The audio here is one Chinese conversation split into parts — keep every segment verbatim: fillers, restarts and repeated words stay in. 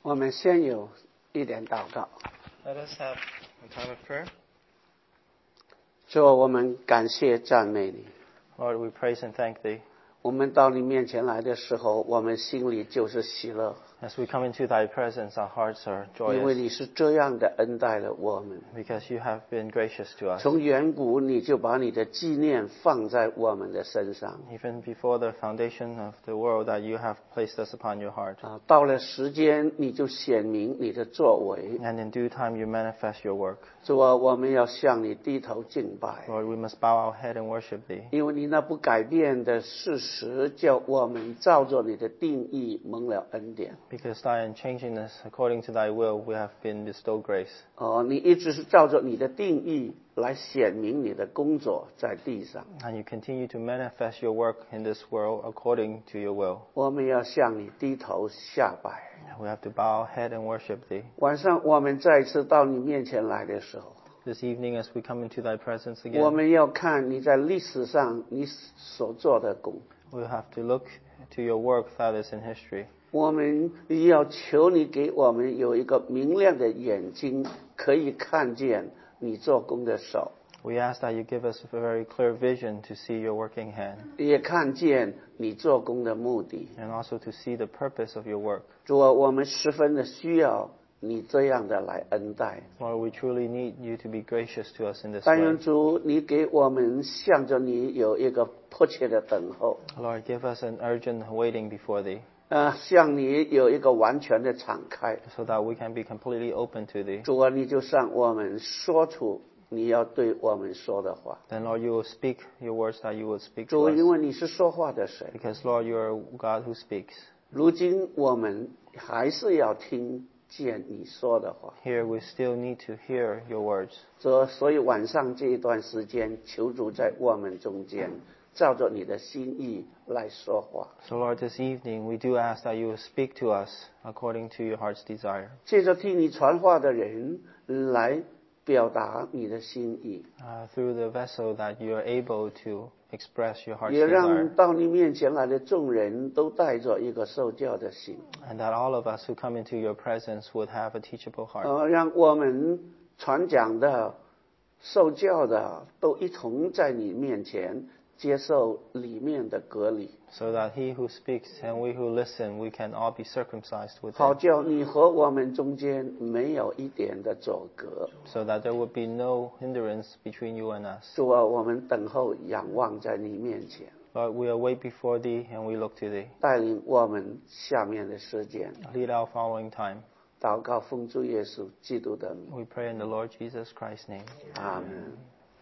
我们先有一点祷告。 Let us have a time of prayer. 主，我们感谢赞美你。 Lord, we praise and thank Thee. 我们到你面前来的时候，我们心里就是喜乐， As we come into Thy presence, our hearts are 因为 joyous 你是这样的恩待了我们。 because You have been gracious to us. 从远古你就把你的纪念放在我们的身上， Even before the foundation of the world, that You have placed us upon Your heart. 啊，到了时间你就显明你的作为。 And in due time, You manifest Your work. 主啊，我们要向你低头敬拜， Lord, we must bow our head and worship Thee. 因为你那不改变的事实，叫我们照着你的定义蒙了恩典。 Because Thy unchangingness, according to Thy will, we have been bestowed grace. 哦，你一直是照着你的定义来显明你的工作在地上。 And You continue to manifest Your work in this world according to Your will. 我们要向你低头下拜。 We have to bow our head and worship Thee. 晚上我们再次到你面前来的时候， This evening, as we come into Thy presence 我 again, 们要看你在历史上你所做的工。 we have to look to Your work that is in history. 我们要求你给我们有一个明亮的眼睛，可以看见你做工的手， We ask that You give us a very clear vision to see Your working hand 也看见你做工的目的。 and also to see the purpose of Your work. 主啊，我们十分的需要你这样的来恩待。 Lord, we truly need You to be gracious to us in this 但 way. 愿主你给我们向着你有一个迫切的等候， Lord, give us an urgent waiting before Thee 呃，向你有一个完全的敞开。 so that we can be completely open to Thee. 主啊，你就向我们说出你要对我们说的话。 Then, Lord, You will speak Your words that You will speak 主， to 因 us. 为你是说话的神， Because, Lord, You are a God who speaks. 如今我们还是要听见你说的话。 Here, we still need to hear Your words. 所所以晚上这一段时间，求主在我们中间，照着你的心意来说话。 So, Lord, this evening, we do ask that You will speak to us according to Your heart's desire. 借着替你传话的人来表达你的心意， Uh, through the vessel that You are able to express Your heart's 也 desire. 让到你面前来的众人都带着一个受教的心， And that all of us who come into Your presence would have a teachable heart. 呃，让我们传讲的、受教的都一同在你面前接受里面的隔离， So that He who speaks and we who listen, we can all be circumcised with 好 Him. 叫你和我们中间没有一点的阻隔。 So that there would be no hindrance between You and us. 主啊，我们等候仰望在你面前， Lord, we await before Thee and we look to Thee. 带领我们下面的时间。 Lead our following time. 祷告奉主耶稣基督的名， We pray in the Lord Jesus Christ's name. 阿门。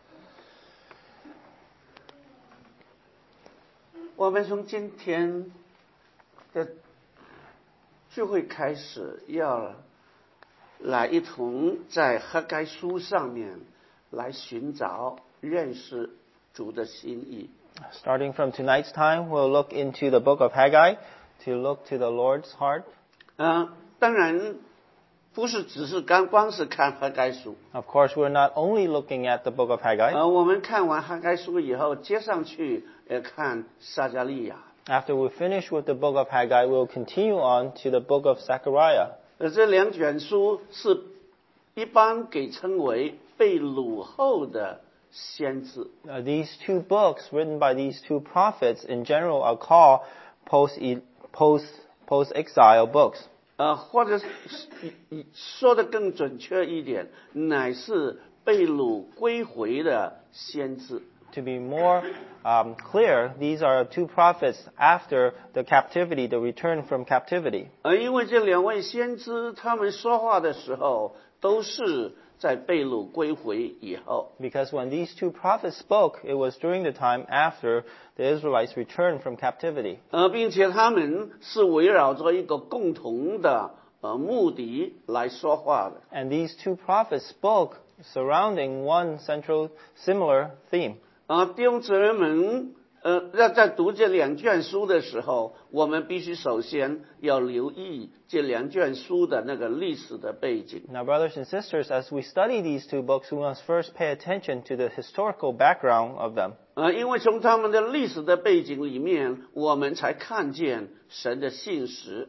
我们从今天的聚会开始，要来一同在何该书上面来寻找认识主的心意。 Starting from tonight's time, we'll look into the book of Haggai to look to the Lord's heart. 嗯、当然不是只是刚光是看何该书， Of course, we're not only looking at the book of Haggai. 呃，我们看完何该书以后，接上去呃看撒迦利亚。 After we finish with the book of Haggai, we'll continue on to the book of Zechariah. 呃，这两卷书是一般给称为被掳后的先知。 Uh, these two books, written by these two prophets, in general are called post post post exile books. 呃，或者是说的更准确一点，乃是被掳归回的先知。 To be more um, clear, these are two prophets after the captivity, the return from captivity. 呃，因为这两位先知他们说话的时候，都是在被掳归回以后。 Because when these two prophets spoke, it was during the time after the Israelites returned from captivity. 呃，并且他们是围绕着一个共同的呃目的来说话的。 And these two prophets spoke surrounding one central, similar theme. 啊，弟兄姊妹们，呃，在在读这两卷书的时候，我们必须首先要留意这两卷书的那个历史的背景。 Now, brothers and sisters, as we study these two books, we must first pay attention to the historical background of them. 呃，因为从他们的历史的背景里面，我们才看见神的信实。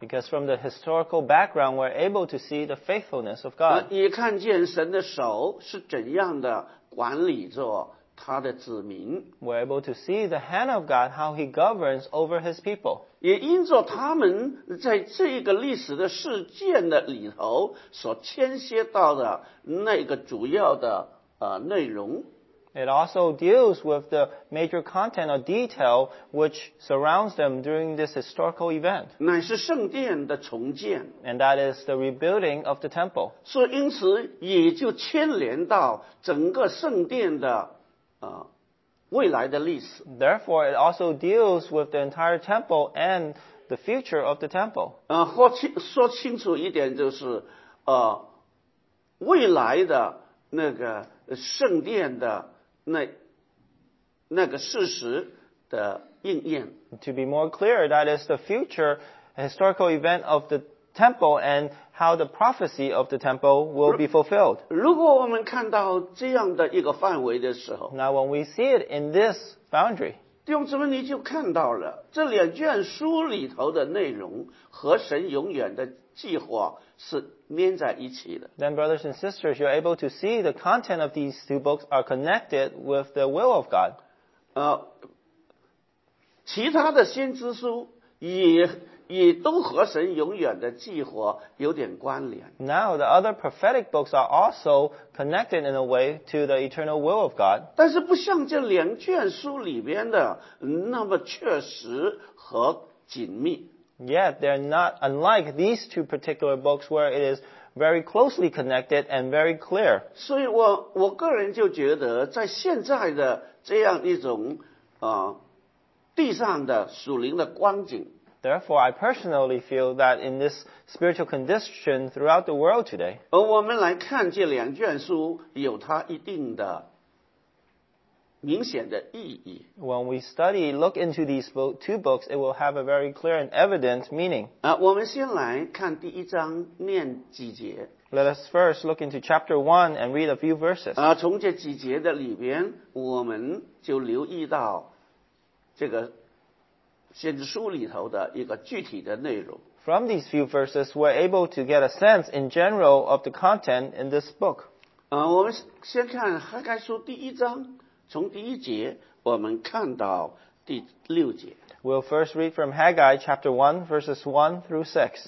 Because from the historical background, we're able to see the faithfulness of 呃 God. 也看见神的手是怎样的管理着他的子民， We're able to see the hand of God, how He governs over His people. 也因着他们在这个历史的事件的里头所牵涉到的那个主要的呃内容， It also deals with the major content or detail which surrounds them during this historical event. 乃是圣殿的重建， And that is the rebuilding of the temple. 所以因此也就牵连到整个圣殿的呃未来的历史。 Therefore, it also deals with the entire temple and the future of the temple. 呃，说清说清楚一点就是呃未来的那个圣殿的那那个事实的应验。 To be more clear, that is the future historical event of the temple and how the prophecy of the temple will be fulfilled. 如果我们看到这样的一个范围的时候， Now, when we see it in this boundary, 弟兄姊妹你就看到了这两卷书里头的内容和神永远的计划是连在一起的。 then brothers and sisters, you're able to see the content of these two books are connected with the will of God. 呃，其他的先知书也也都和神永远的计划有点关联。 Now, the other prophetic books are also connected in a way to the eternal will of God. 但是不像这两卷书里边的那么确实和紧密。 Yet, they're not unlike these two particular books where it is very closely connected and very clear. 所以我我个人就觉得，在现在的这样一种呃地上的属灵的光景， Therefore, I personally feel that in this spiritual condition throughout the world today, 而我们来看这两卷书有它一定的明显的意义。 when we study, look into these bo- two books, it will have a very clear and evident meaning. 啊，我们先来看第一章，念几节。 Let us first look into chapter one and read a few verses. 啊，从这几节的里边，我们就留意到这个先知书里头的一个具体的内容。 From these few verses, we're able to get a sense in general of the content in this book. 啊，我们先看哈该书第一章，从第一节我们看到第六节。 We'll first read from Haggai chapter one, verses one through six.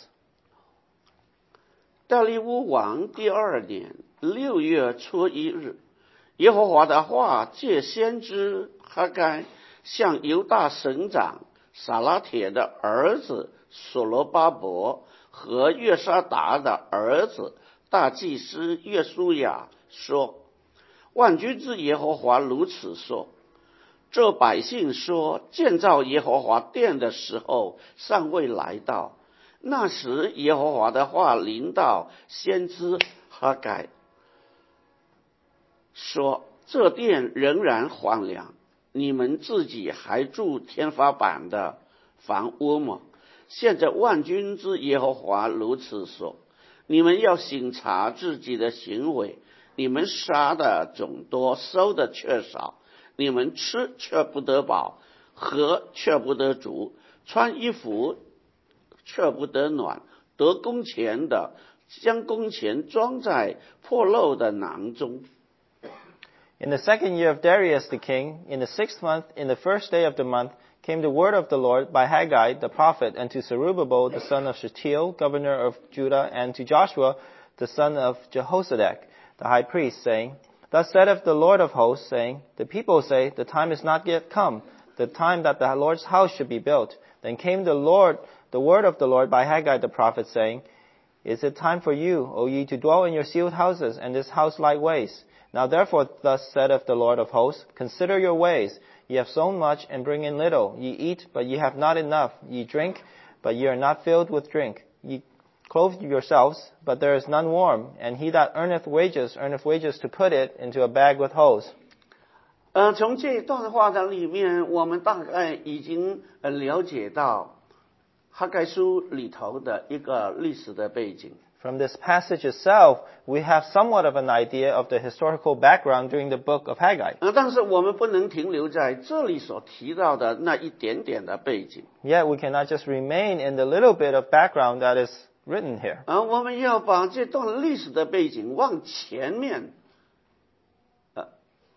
大利乌王第二年六月初一日，耶和华的话借先知哈该向犹大省长撒拉铁的儿子所罗巴伯和约沙达的儿子大祭司约书亚说：万军之耶和华如此说，这百姓说，建造耶和华殿的时候尚未来到，那时耶和华的话临到先知哈该，说，这殿仍然荒凉，你们自己还住天花板的房屋吗？现在万军之耶和华如此说，你们要省察自己的行为，你们杀的总多，收的却少，你们吃却不得饱，喝却不得足，穿衣服却不得暖，得工钱的将工钱装在破漏的囊中。 In the second year of Darius the king, in the sixth month, in the first day of the month, came the word of the Lord by Haggai the prophet, and to Zerubbabel the son of Shealtiel, governor of Judah, and to Joshua the son of Jehozadak, the high priest, saying, Thus saith the Lord of hosts, saying, The people say, The time is not yet come, the time that the Lord's house should be built. Then came the Lord, the word of the Lord by Haggai the prophet, saying, Is it time for you, O ye, to dwell in your sealed houses, and this house like ways? Now therefore, thus saith the Lord of hosts, Consider your ways. Ye have sown much, and bring in little. Ye eat, but ye have not enough. Ye drink, but ye are not filled with drink. Ye clothe yourselves, but there is none warm. And he that earneth wages, earneth wages to put it into a bag with holes. 呃，从这段话的里面，我们大概已经呃了解到， 哈该书里头的一个历史的背景。 From this passage itself, we have somewhat of an idea of the historical background during the book of Haggai. 呃，但是我们不能停留在这里所提到的那一点点的背景。 Yet we cannot just remain in the little bit of background that is written here. 而我们要把这段历史的背景往前面，呃，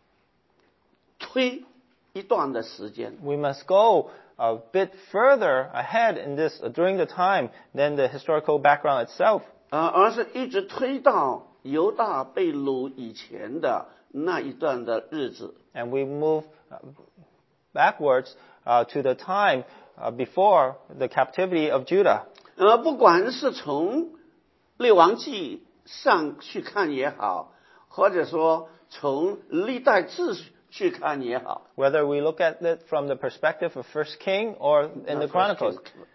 推一段的时间。 We must go a bit further ahead in this uh, during the time than the historical background itself. 呃，而是一直推到犹大被掳以前的那一段的日子。 And we move uh, backwards uh, to the time uh, before the captivity of Judah. 呃，不管是从列王记上去看也好，或者说从历代志去看也好。 Whether we look at it from the perspective of First King or in the Chronicles.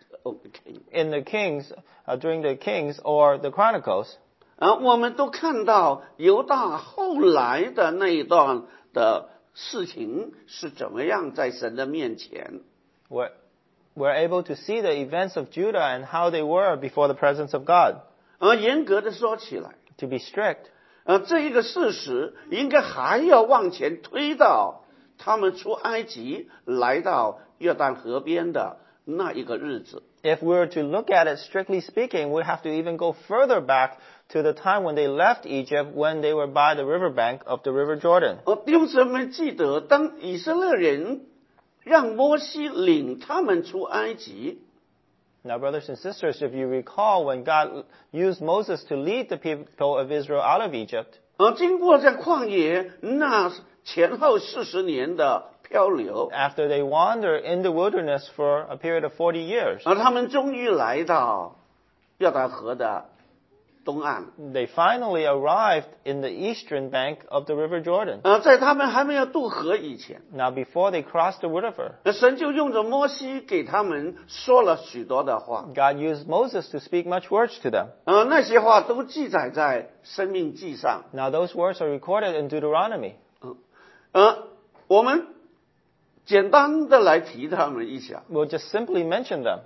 In the Kings, uh, during the Kings or the Chronicles. 啊，我们都看到犹大后来的那一段的事情是怎么样在神的面前。 We're, we're able to see the events of Judah and how they were before the presence of God. 而严格的说起来， To be strict. 呃，这一个事实应该还要往前推到他们出埃及来到约旦河边的那一个日子。 If we were to look at it strictly speaking, we have to even go further back to the time when they left Egypt, when they were by the riverbank of the River Jordan. 呃，弟兄姊妹记得，当以色列人让摩西领他们出埃及。 Now, brothers and sisters, if you recall when God used Moses to lead the people of Israel out of Egypt, 而经过在旷野那前后四十年的漂流， after they wander in the wilderness for a period of forty years, 而他们终于来到约旦河的东岸。 they finally arrived in the eastern bank of the River Jordan. 呃，在他们还没有渡河以前， Now, before they crossed the river, 神就用着摩西给他们说了许多的话。 God used Moses to speak much words to them. 呃，那些话都记载在生命记上。 Now, those words are recorded in Deuteronomy. 呃，我们简单的来提他们一下。 We'll just simply mention them.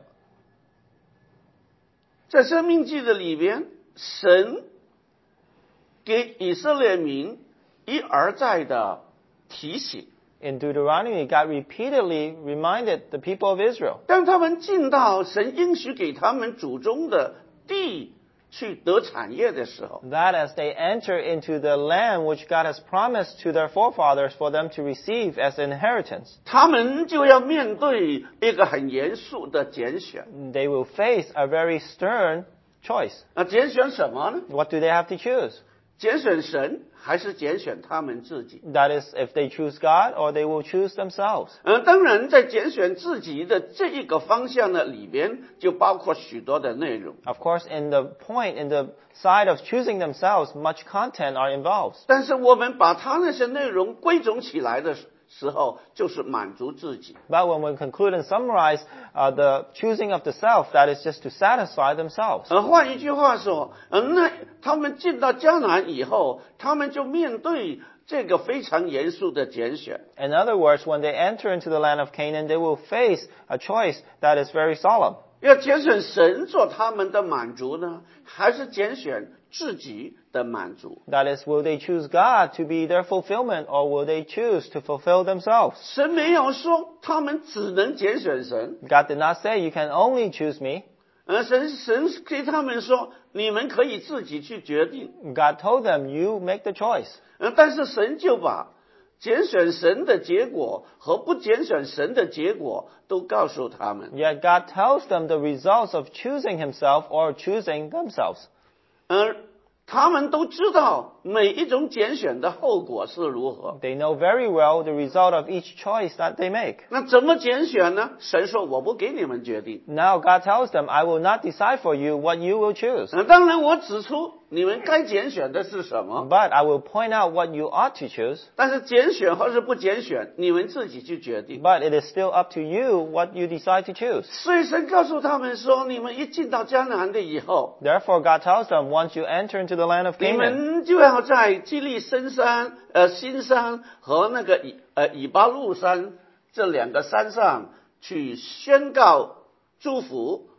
在生命记的里边，神给以色列民一而再的提醒。 In Deuteronomy, God repeatedly reminded the people of Israel 当他们进到神应许给他们祖宗的地去得产业的时候， that as they enter into the land which God has promised to their forefathers for them to receive as an inheritance, 他们就要面对一个很严肃的拣选。 they will face a very stern choice. 那拣选什么呢？ What do they have to choose? 拣选神还是拣选他们自己？ That is, if they choose God or they will choose themselves. 嗯，当然，在拣选自己的这一个方向呢里边，就包括许多的内容。 Of course, in the point, in the side of choosing themselves, much content are involved. 但是我们把他那些内容归总起来的时候，就是满足自己。 But when we conclude and summarize uh, the choosing of the self, that is just to satisfy themselves. 呃，换一句话说，呃，那他们进到迦南以后，他们就面对这个非常严肃的拣选。 In other words, when they enter into the land of Canaan, they will face a choice that is very solemn. 要拣选神做他们的满足呢，还是拣选自己的满足？ That is, will they choose God to be their fulfillment or will they choose to fulfill themselves? 神没有说他们只能拣选神， God did not say, you can only choose me. 而神神给他们说，你们可以自己去决定。 God told them, you make the choice. 呃，但是神就把拣选神的结果和不拣选神的结果都告诉他们。 Yet God tells them the results of choosing himself or choosing themselves. 而他们都知道每一种拣选的后果是如何。 They know very well the result of each choice that they make. 那怎么拣选呢？神说我不给你们决定。 Now God tells them, I will not decide for you what you will choose. 呃，当然我指出你们该拣选的是什么， But I will point out what you ought to choose. 但是拣选或是不拣选，你们自己去决定。 But it is still up to you what you decide to choose. 所以神告诉他们说，你们一进到迦南的以后， Therefore God tells them, once you enter into the land of 你 Canaan, 们就要在基利深山、呃新山和那个以呃以巴路山这两个山上去宣告祝福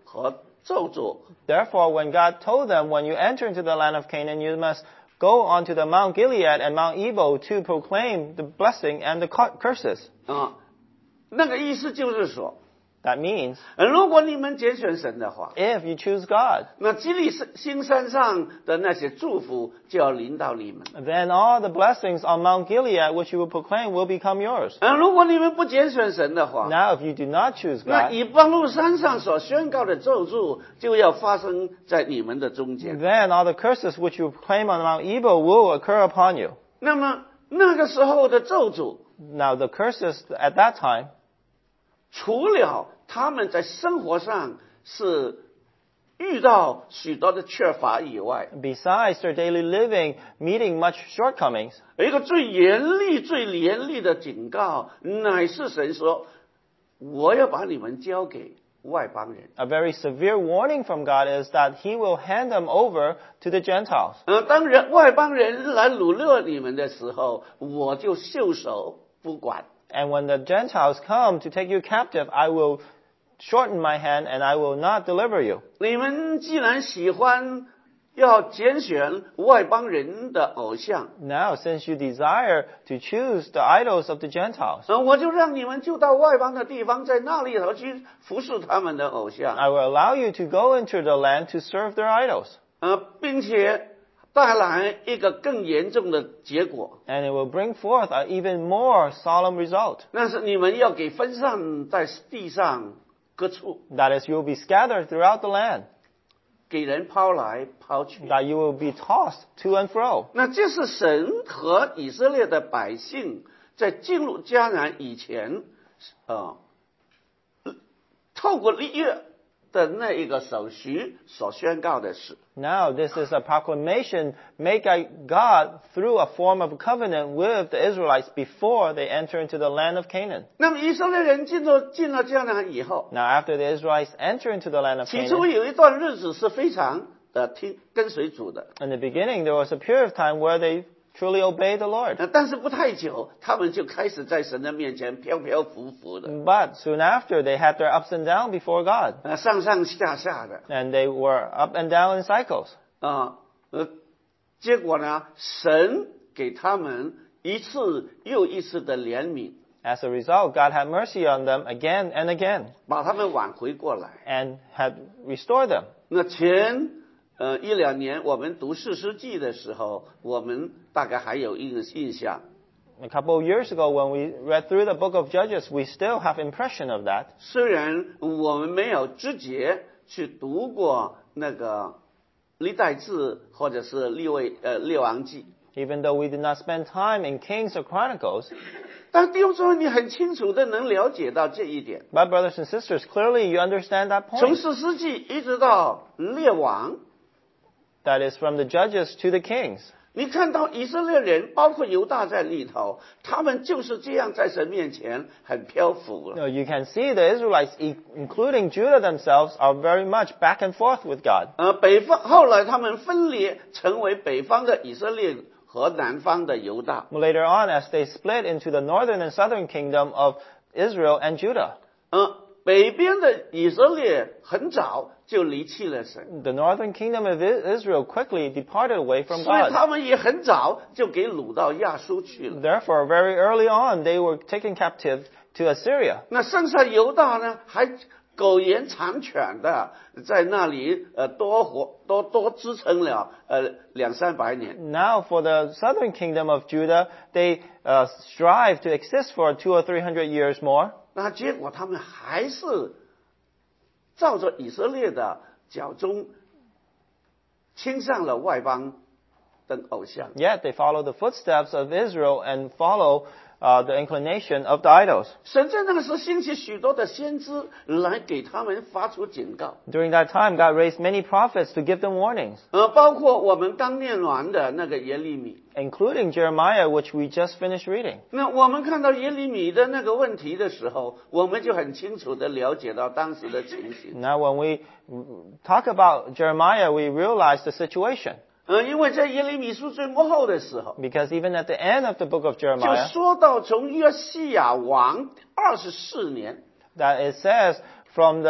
和咒诅。 Therefore, when God told them, when you enter into the land of Canaan, you must go onto the Mount Gilead and Mount Ebal to proclaim the blessing and the curses. 啊，那个意思就是说， That means, 呃如果你们拣选神的话， if you choose God, 那基利新山上的那些祝福就要临到你们。 then all the blessings on Mount Gilead, which you will proclaim, will become yours. 呃，如果你们不拣选神的话， Now, if you do not choose 那 God, 以巴路山上所宣告的咒诅就要发生在你们的中间。 then all the curses which you proclaim on Mount Ebal will occur upon you. 那么那个时候的咒诅， Now, the curses at that time, 除了他们在生活上是遇到许多的缺乏以外， besides their daily living meeting much shortcomings, 有一个最严厉、最严厉的警告，乃是神说：“我要把你们交给外邦人。 a very severe warning from God is that He will hand them over to the Gentiles. ” 呃，当人外邦人来掳掠你们的时候，我就袖手不管。 And when the Gentiles come to take you captive, I will shorten my hand and I will not deliver you. 你们既然喜欢要拣选外邦人的偶像， Now, since you desire to choose the idols of the Gentiles, 呃，我就让你们就到外邦的地方，在那里头去服侍他们的偶像， I will allow you to go into the land to serve their idols. 呃，并且带来一个更严重的结果， And it will bring forth an even more solemn result. 那是你们要给分散在地上各处， That is, you will be scattered throughout the land. 给人抛来抛去。 That you will be tossed to and fro. 那这是神和以色列的百姓在进入迦南以前，呃，透过立约的那一个手续所宣告的事。 Now, this is a proclamation made by God through a form of covenant with the Israelites before they enter into the land of Canaan. 那么以色列人进入进了迦南以后， Now, after the Israelites enter into the land of 起初 Canaan, 有一段日子是非常呃听跟随主的， in the beginning, there was a period of time where they truly obeyed the Lord. 呃但是不太久，他们就开始在神的面前飘飘浮浮的， But soon after, they had their ups and downs before God. 呃上上下下的 And they were up and down in cycles. 啊，呃，结果呢，神给他们一次又一次的怜悯， As a result, God had mercy on them again and again 把他们挽回过来。 and had restored them. 那前呃一两年我们读士师记的时候，我们大概还有一个印象。 A couple of years ago, when we read through the book of Judges, we still have impression of that. 虽然我们没有直接去读过那个历代志或者是列位呃列王记， Even though we did not spend time in Kings or Chronicles, 但弟兄姊妹，你很清楚的能了解到这一点。 but brothers and sisters, clearly you understand that 从 point. 士师记一直到列王， That is from the Judges to the Kings. 你看到以色列人，包括犹大在里头，他们就是这样在神面前很漂浮了。 No, you can see the Israelites, e- including Judah themselves, are very much back and forth with God. 呃，北方后来他们分裂，成为北方的以色列和南方的犹大。 Later on, as they split into the northern and southern kingdom of Israel and Judah, 呃，北边的以色列很早就离弃了神， the northern kingdom of I- Israel quickly departed away from 所以 God. 他们也很早就给掳到亚述去了。 Therefore, very early on, they were taken captive to Assyria. 那剩下犹大呢，还苟延残喘的在那里呃多活多多支撑了呃两三百年。 Now, for the southern kingdom of Judah, they uh, strive to exist for two or three hundred years more. 那结果他们还是照着以色列的脚中倾向了外邦的偶像。 Yet they follow the footsteps of Israel and follow uh, the inclination of the idols. 神在那个时候兴起许多的先知来给他们发出警告， During that time, God raised many prophets to give them warnings, 呃，包括我们刚念完的那个耶利米。 including Jeremiah, which we just finished reading. 那我们看到耶利米的那个问题的时候，我们就很清楚的了解到当时的情形。 Now, when we talk about Jeremiah, we realize the situation. 呃，因为在耶利米书最末后的时候， Because even at the end of the book of 就 Jeremiah, 说到从约西亚王二十四年， that it says from the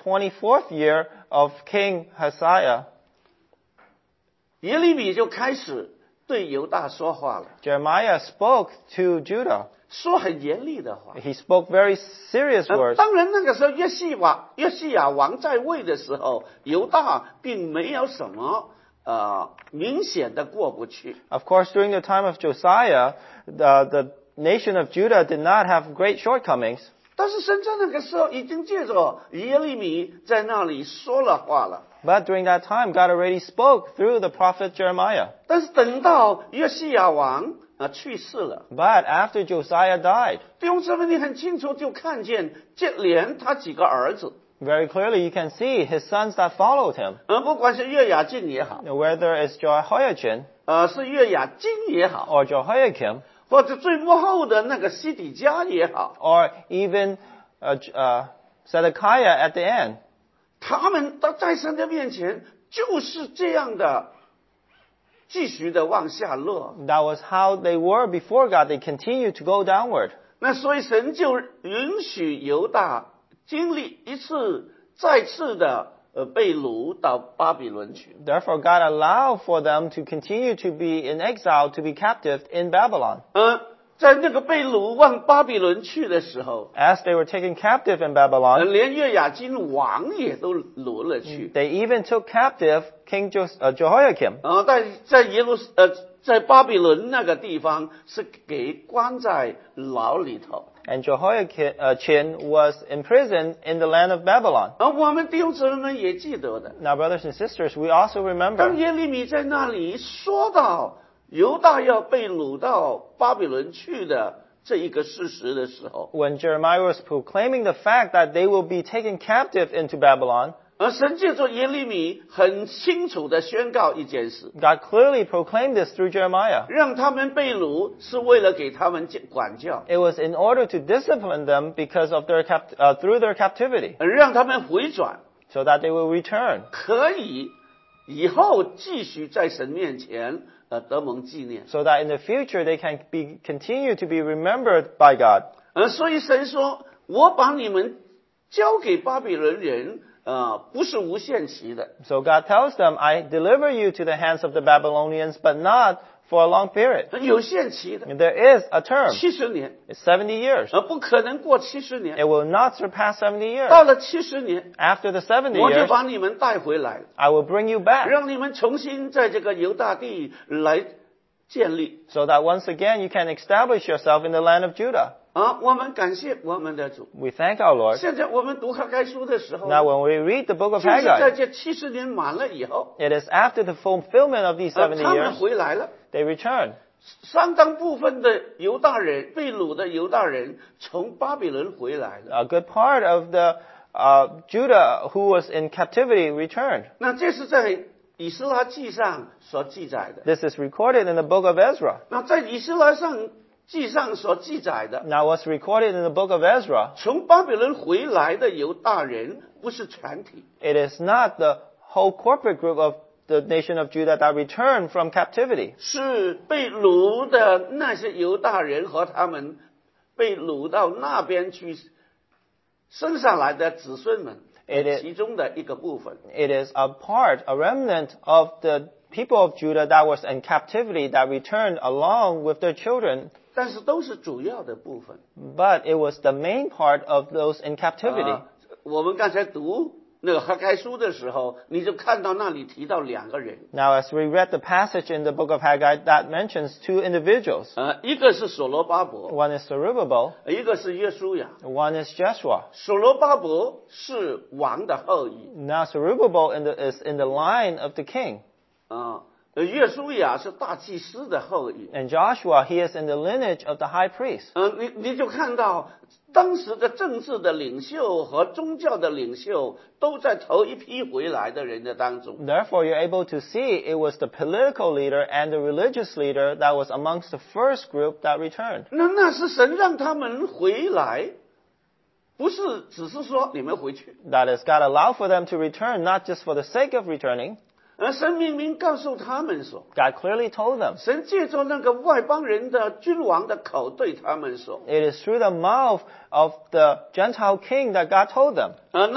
twenty-fourth year of King Hosea, 耶利米就开始对犹大说话了， Jeremiah spoke to Judah. 说很严厉的话。 He spoke very serious 呃 words. 当然，那个时候约西瓦约西亚王在位的时候，犹大并没有什么呃明显的过不去。 Of course, during the time of Josiah, the, the nation of Judah did not have great shortcomings. 但是神在那个时候已经借着耶利米在那里说了话了。 But during that time, God already spoke through the prophet Jeremiah. 但是等到约西亚王啊去世了， But after Josiah died, 弟兄姊妹，你很清楚就看见，就连他几个儿子， very clearly you can see his sons that followed him. 呃，不管是约雅敬也好， Whether it's Jehoiachin 呃，是约雅金也好， or Jehoiakim 或者最幕后的那个西底家也好， or even uh, uh, Zedekiah at the end, 他们都在神的面前就是这样的，继续的往下落。 that was how they were before God. They continued to go downward. 那所以神就允许犹大经历一次再次的呃被掳到巴比伦去。 Therefore, God allowed for them to continue to be in exile, to be captive in Babylon. 呃，在那个被掳往巴比伦去的时候， As they were taken captive in 呃 Babylon, 连约雅金王也都掳了去。 they even took captive King Jo- uh, Jehoiakim. 呃，在在耶路呃在巴比伦那个地方是给关在牢里头。 And Jehoiachin was imprisoned in the land of Babylon. 而我们弟兄姊妹们也记得的， Now, brothers and sisters, we also 当 remember 耶利米在那里说到犹大要被掳到巴比伦去的这一个事实的时候， when Jeremiah was proclaiming the fact that they will be taken captive into Babylon, 而神借着耶利米很清楚的宣告一件事， God clearly proclaimed this through Jeremiah. 让他们被掳是为了给他们管教， It was in order to discipline them because of their cap- uh, through their captivity, 让他们回转， so that they will return, 可以以后继续在神面前呃得蒙纪念。 so that in the future they can be continue to be remembered by God. 呃，所以神说：“我把你们交给巴比伦人，呃，不是无限期的， So God tells them, I deliver you to the hands of the Babylonians, but not for a long period. 有限期的， There is a term. 七十年， It's seventy years. 呃，不可能过七十年。 It will not surpass seventy years. 到了七十年， After the seventy 我就 years, 把你们带回来， I will bring you back, 让你们重新在这个犹大地来建立。 so that once again you can establish yourself in the land of Judah. 啊，我们感谢我们的主。 We thank our Lord. 现在我们读哈该书的时候， Now when we read the book of 就是在 Haggai, 这七十年满了以后， it is after the fulfillment of these 呃 seventy 他们 years, 回来了。 they return. 相当部分的犹大人被掳的犹大人从巴比伦回来了。 A good part of the uh, Judah who was in captivity returned. 那这是在以斯拉记上所记载的。 This is recorded in the book of Ezra. 那在以斯拉上记上所记载的， Now what's recorded in the book of Ezra, 从巴比伦回来的犹大人不是全体， it is not the whole corporate group of the nation of Judah that returned from captivity. 是被掳的那些犹大人和他们被掳到那边去生下来的子孙们 It is- 其中的一个部分。 It is a part, a remnant of the people of Judah that was in captivity that returned along with their children, 但是都是主要的部分。 but it was the main part of those in captivity. 啊我们刚才读那个哈该书的时候，你就看到那里提到两个人， Now, as we read the passage in the book of Haggai, that mentions two individuals. 呃，一个是所罗巴伯， One is Zerubbabel, 一个是约书亚。 one is Joshua. 所罗巴伯是王的后裔， Now, Zerubbabel in the, is in the line of the king, 啊、呃，约书亚是大祭司的后裔。 and Joshua, he is in the lineage of the high priest. 嗯、你你就看到当时的政治的领袖和宗教的领袖都在头一批回来的人的当中。 Therefore, you're able to see it was the political leader and the religious leader that was amongst the first group that returned. 那那是神让他们回来，不是只是说你们回去， That is, God allowed for them to return, not just for the sake of returning. 而神明明告诉他们说， God clearly told them. 神借着那个外邦人的君王的口对他们说， It is through the mouth of the Gentile king that God told them. 呃，那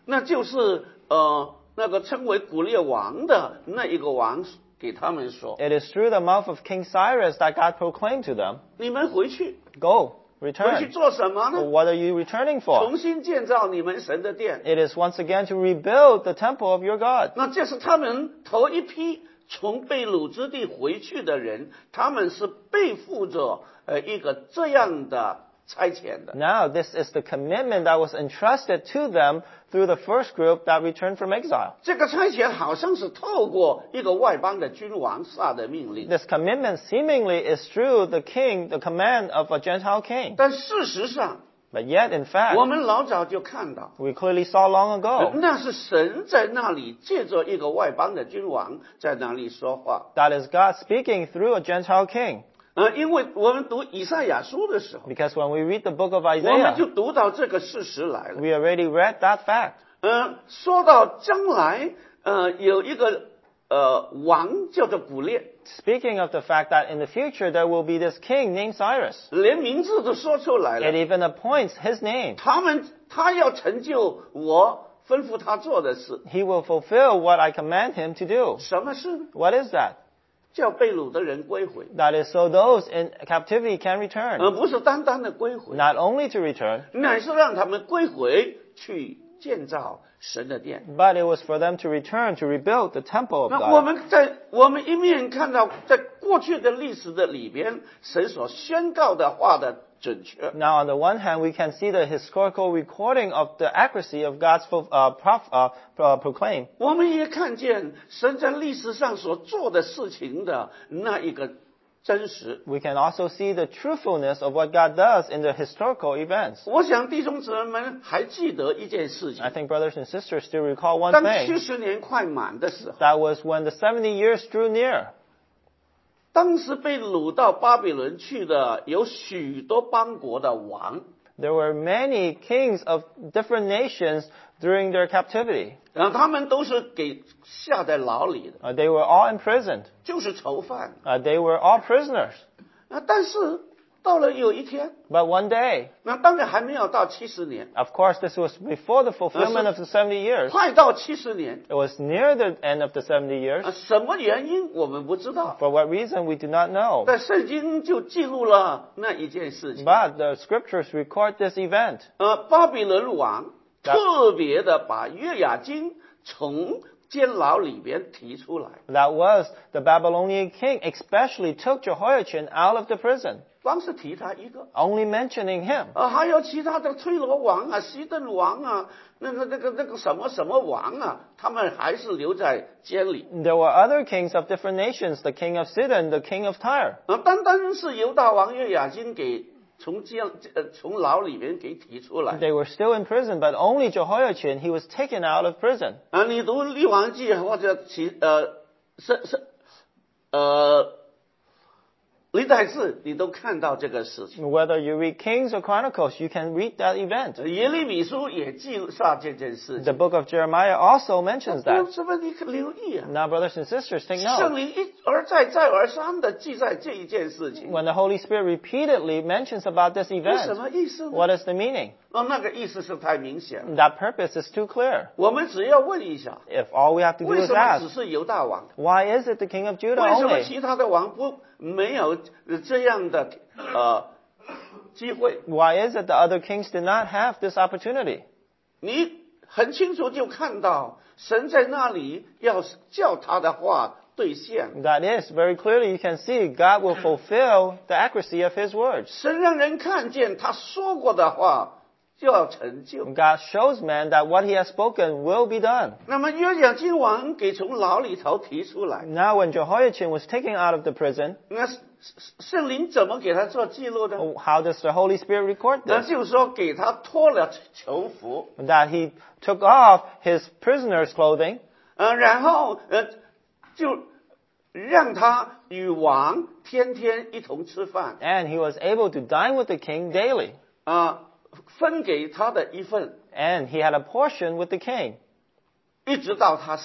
那就是呃那个称为古列王的那一个王给他们说， It is through the mouth of King Cyrus that God proclaimed to them, 你们回去， Go, 回去 return. 做什么呢？ What are you returning for? 重新建造你们神的殿。 It is once again to rebuild the temple of your God. 那这是他们头一批从被掳之地回去的人，他们是背负着呃一个这样的差遣的。 Now, this is the commitment that was entrusted to them through the first group that returned from exile. 这个差遣好像是透过一个外邦的君王下的命令， This commitment seemingly is through the king, the command of a Gentile king. 但事实上， But yet, in fact, 我们老早就看到， we clearly saw long ago 那是神在那里借着一个外邦的君王在那里说话。 that is God speaking through a Gentile king. 呃，因为我们读以赛亚书的时候， Because when we read the book of 我们 Isaiah, 就读到这个事实来了。 we already read that fact. 呃，说到将来，呃，有一个呃王叫做古列， Speaking of the fact that in the future there will be this king named Cyrus. 连名字都说出来 It 了。 even appoints his name. 他们他要成就我吩咐他做的事， He will fulfill what I command him to do. 什么事呢？ What is that? 叫被掳的人归回， That is so those in captivity can return. 而不是单单的归回， Not only to return, 乃是让他们归回去建造神的殿。 but it was for them to return to rebuild the temple of 那我 God. 们在我们一面看到，在过去的历史的里边，神所宣告的话的准确。 Now, on the one hand, we can see the historical recording of the accuracy of God's uh, prof, uh, uh, proclaim. 我们也看见神在历史上所做的事情的那一个真实。 We can also see the truthfulness of what God does in the historical events. 我想弟兄姊妹们还记得一件事情 I，think brothers and sisters still recall one 当七 thing. 十年快满的时候， That was when the seventy years drew near. 当时被掳到巴比伦去的有许多邦国的王， There were many kings of different nations during their captivity. 然后他们都是给下在牢里的， Uh, they were all imprisoned. 就是囚犯。 Uh, they were all prisoners. 啊，但是到了有一天， But one day, 那当然还没有到七十年， of course, this was before the fulfillment of the seventy years. 快到七十年， It was near the end of the seventy years. 啊，什么原因我们不知道， For what reason, we do not know. 但圣经就记录了那一件事情。 But the scriptures record this event. 呃，巴比伦王特别的把约雅斤从监牢里边提出来， That was the Babylonian king especially took Jehoiachin out of the prison, 光是提他一个。 only mentioning him. 啊，还有其他的推罗王啊、西顿王啊，那个、那个、那个什么什么王啊，他们还是留在监里。 There were other kings of different nations, the king of Sidon, the king of Tyre. 啊，单单是犹大王约雅斤给从监呃从牢里面给提出来。 They were still in prison, but only Jehoiachin, he was taken out of prison. 啊，你读列王记或者其呃是是呃历代志，你都看到这个事情。 Whether you read Kings or Chronicles, you can read that event. 耶利米书也记录下这件事 The 情。 book of Jeremiah also mentions 那 that. 这么你可留意啊， Now, brothers and sisters, take 圣 note. 灵一而再再而三的记载这一件事情， When the Holy Spirit repeatedly mentions about this 有什 event, 么意思呢？ what is the meaning? 哦，那个意思是太明显了。 That purpose is too clear. 我们只要问一下， If all we have to do 为 is 什么只 ask, 是犹大王？ why is it the king of Judah 为什么 only? 其他的王不没有这样的呃机会？ Why is it the other kings did not have this opportunity? 你很清楚就看到神在那里要叫他的话兑现。 That is, very clearly you can see God will fulfill the accuracy of his words. 神让人看见他说过的话就要成就。 God shows man that what he has spoken will be done. 那么约雅斤王给从牢里头提出来， Now when Jehoiachin was taken out of the prison, 那圣灵怎么给他做记录呢？ how does the Holy Spirit record 那 this? 就是说给他脱了囚服， That he took off his prisoner's clothing, 呃，然后呃就让他与王天天一同吃饭， and he was able to dine with the king daily. 啊、分给他的一份， And he had a portion with the king 一直到他死。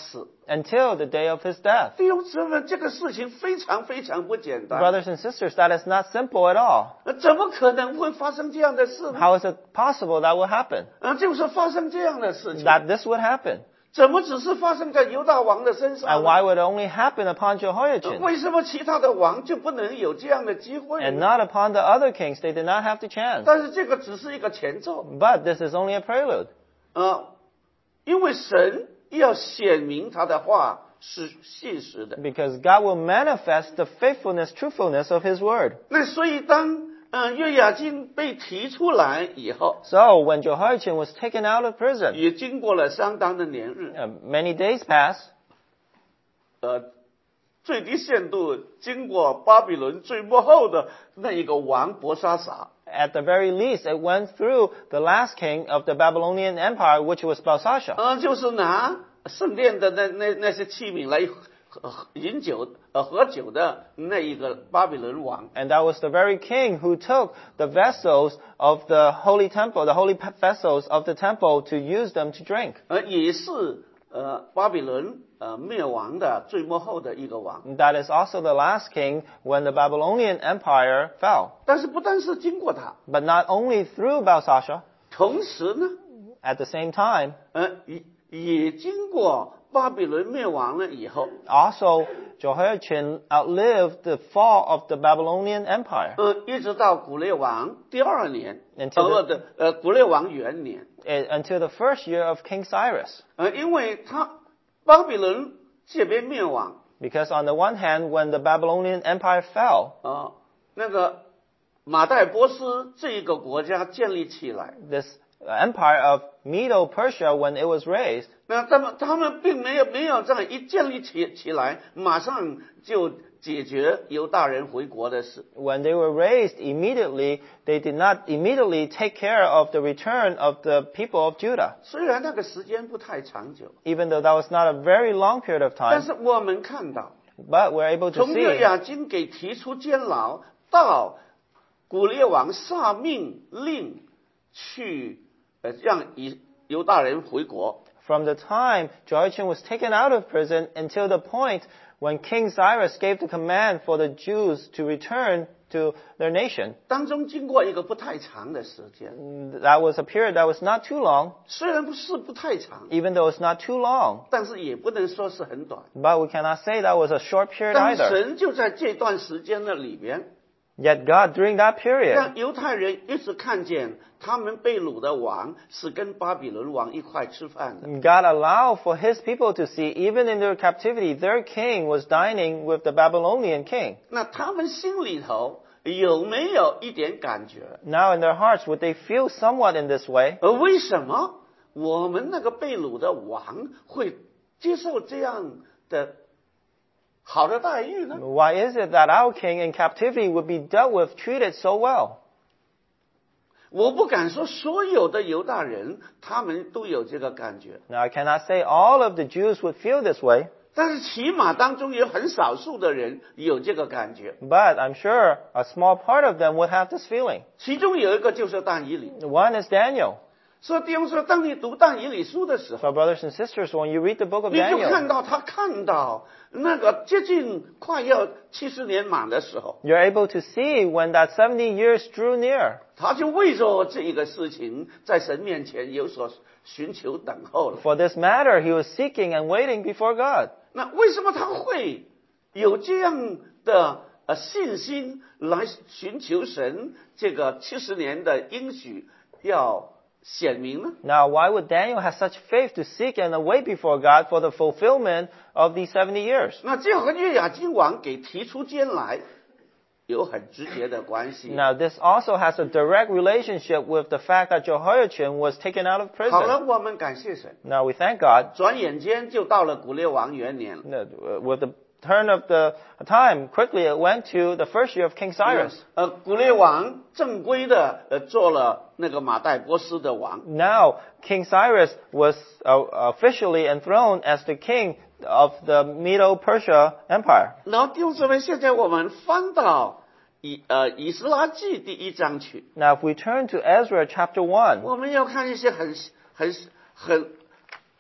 until the day of his death. 弟兄姊妹，这个事情非常非常不简单。 Brothers and sisters, that is not simple at all. 呃怎么可能会发生这样的事呢？ How is it possible that will happen? 啊，就是发生这样的事情。 That this would happen? 怎么只是发生在犹大王的身上 And 呢？ why would it only happen upon Jehoiachin? 为什么其他的王就不能有这样的机会 And 呢？ not upon the other kings, they did not have the chance. 但是这个只是一个前奏 But this is only a prelude. 啊，因为神要显明他的话是信实的。 Because God will manifest the faithfulness, truthfulness of His word. 那所以当呃约雅斤被提出来以后， So when Jehoiachin was taken out of prison, 也经过了相当的年日， uh, many days passed. 呃，最低限度经过巴比伦最末后的那一个王伯沙撒。 At the very least, it went through the last king of the Babylonian Empire, which was Belshazzar. 呃，就是拿圣殿的那那那些器皿来喝喝饮酒呃喝酒的那一个巴比伦王。 And that was the very king who took the vessels of the holy temple, the holy vessels of the temple, to use them to drink. 呃，也是呃巴比伦呃灭亡的最末后的一个王。 That is also the last king when the Babylonian Empire fell. 但是不但是经过他， But not only through Belshazzar, 同时呢， at the same time, 呃也也经过巴比伦灭亡了以后， also Jehoiachin outlived the fall of the Babylonian Empire. 呃，一直到古列王第二年， Until 呃 the- 的呃古列王元年， eh, until the first year of King Cyrus. 呃，因为他巴比伦这边灭亡， Because on the one hand, when the Babylonian Empire fell, 啊、那个马代波斯这一个国家建立起来， this empire of Medo-Persia, when it was raised, 那他们他们并没有没有这样一建立起起来，马上就解决犹大人回国的事。 when they were raised immediately, they did not immediately take care of the return of the people of Judah. 虽然那个时间不太长久， Even though that was not a very long period of 但 time, 是我们看到， but we're able to 从约 see 雅斤给提出监牢，到古列王下命令去呃让以犹大人回国， from the time Jehoiachin was taken out of prison until the point when King Cyrus gave the command for the Jews to return to their nation. 当中经过一个不太长的时间， That was a period that was not too long, 虽然不是不太长， even though it's not too long, 但是也不能说是很短。 but we cannot say that was a short period 但 either. 神就在这段时间的里边， Yet God, during that period, 让犹太人一直看见他们被掳的王是跟巴比伦王一块吃饭的。 God allowed for His people to see, even in their captivity, their king was dining with the Babylonian king. 那他们心里头有没有一点感觉？ Now in their hearts, would they feel somewhat in this way? 而为什么我们那个被掳的王会接受这样的好的待遇呢？ Why is it that our king in captivity would be dealt with, treated so well? 我不敢说所有的犹大人他们都有这个感觉， Now I cannot say all of the Jews would feel this way, 但是起码当中有很少数的人有这个感觉。 but I'm sure a small part of them would have this feeling. 其中有一个就是但以理。 One is Daniel. 所以弟兄说，当你读但以理书的时候， So brothers and sisters, when you read the book of 你就 Daniel, 看到他看到那个接近快要七十年满的时候， you're able to see when that seventy years drew near. 他就为着这一个事情在神面前有所寻求等候了。 For this matter, he was seeking and waiting before God. 那为什么他会有这样的呃信心来寻求神这个七十年的应许要显明呢？ Now, why would Daniel have such faith to seek and wait before God for the fulfillment of these seventy years? 那这和约雅斤王给提出监来有很直接的关系。 Now, this also has a direct relationship with the fact that Jehoiachin was taken out of 好了， prison. 我们感谢神， Now, we thank God 转眼间就到了古列王元年了。 that uh, with the turn of the time, quickly it went to the first year of King Cyrus. 呃，古列王正规的呃做了那个马代波斯的王。 Now, King Cyrus was uh, officially enthroned as the king of the Medo-Persia Empire. 然后弟兄姊妹，现在我们翻到以呃以斯拉记第一章去， Now, if we turn to Ezra chapter one, 我们要看一些很很很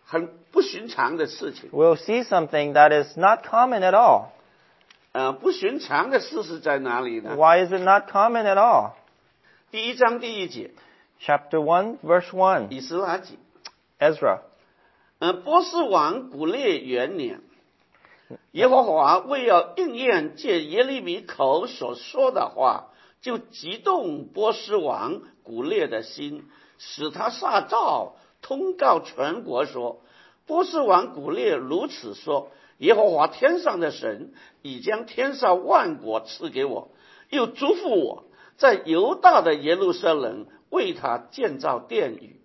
很不寻常的事情。 we'll see something that is not common at all. 呃，不寻常的事是在哪里呢？ Why is it not common at all? 第一章第一节， Chapter one, verse one, 以斯拉记。 Ezra. 呃，波斯王古列元年，耶和华为要应验借耶利米口所说的话，就激动波斯王古列的心，使他下诏通告全国说：波斯王古列如此说，耶和华天上的神已将天上万国赐给我，又嘱咐我在犹大的耶路撒冷为他建造殿宇。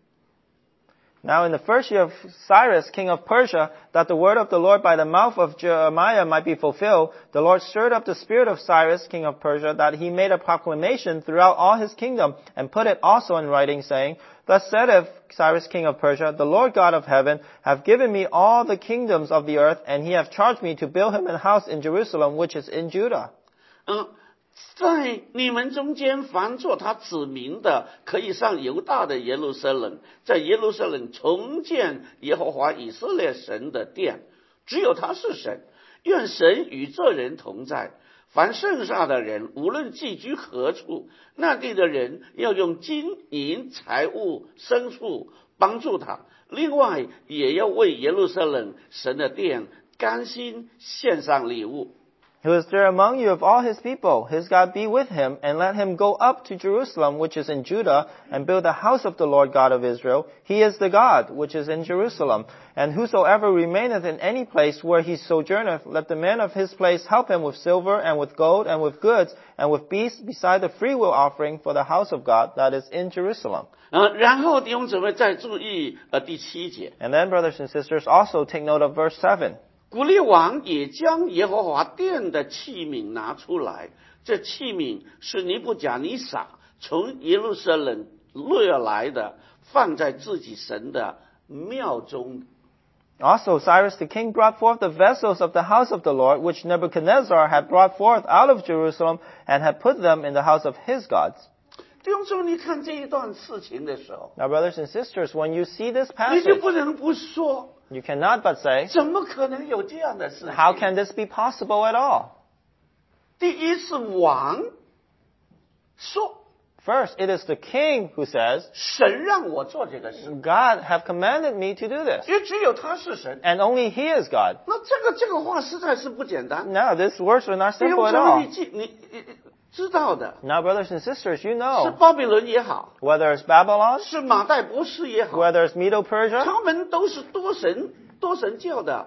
Now in the first year of Cyrus, king of Persia, that the word of the Lord by the mouth of Jeremiah might be fulfilled, the Lord stirred up the spirit of Cyrus, king of Persia, that he made a proclamation throughout all his kingdom, and put it also in writing, saying, Thus saith Cyrus, king of Persia, the Lord God of heaven hath given me all the kingdoms of the earth, and he hath charged me to build him a house in Jerusalem, which is in Judah. 嗯，在你们中间凡做他子民的，可以上犹大的耶路撒冷，在耶路撒冷重建耶和华以色列神的殿。只有他是神，愿神与这人同在。凡剩下的人，无论寄居何处，那地的人要用金银财物牲畜帮助他。另外，也要为耶路撒冷神的殿甘心献上礼物。 Who is there among you of all his people? His God be with him, and let him go up to Jerusalem, which is in Judah, and build the house of the Lord God of Israel. He is the God, which is in Jerusalem. And whosoever remaineth in any place where he sojourneth, let the men of his place help him with silver, and with gold, and with goods, and with beasts, beside the freewill offering for the house of God that is in Jerusalem. 呃，然后弟兄姊妹再注意呃第七节， And then, brothers and sisters, also take note of verse seven. 古列王也将耶和华殿的器皿拿出来，这器皿是尼布甲尼撒从耶路撒冷掠来的，放在自己神的庙中。 Also, Cyrus the king brought forth the vessels of the house of the Lord, which Nebuchadnezzar had brought forth out of Jerusalem, and had put them in the house of his gods. 弟兄姊妹，你看这一段事情的时候， Now, brothers and sisters, when you see this 你就 passage, 不能不说， you cannot but say, 怎么可能有这样的事情？ how can this be possible at all? 第一是王说， First, it is the king who says, 神让我做这个事， God have commanded me to do this, 因为只有他是神。 and only he is God. 那这个这个话实在是不简单。 Now, these words are not 弟兄 simple at 姊妹， all. 你记你你知道的， Now, brothers and sisters, you 是 know, 巴比伦也好， whether it's Babylon, 是马代波斯也好， whether it's Medo-Persia, 他们都是多神多神教的。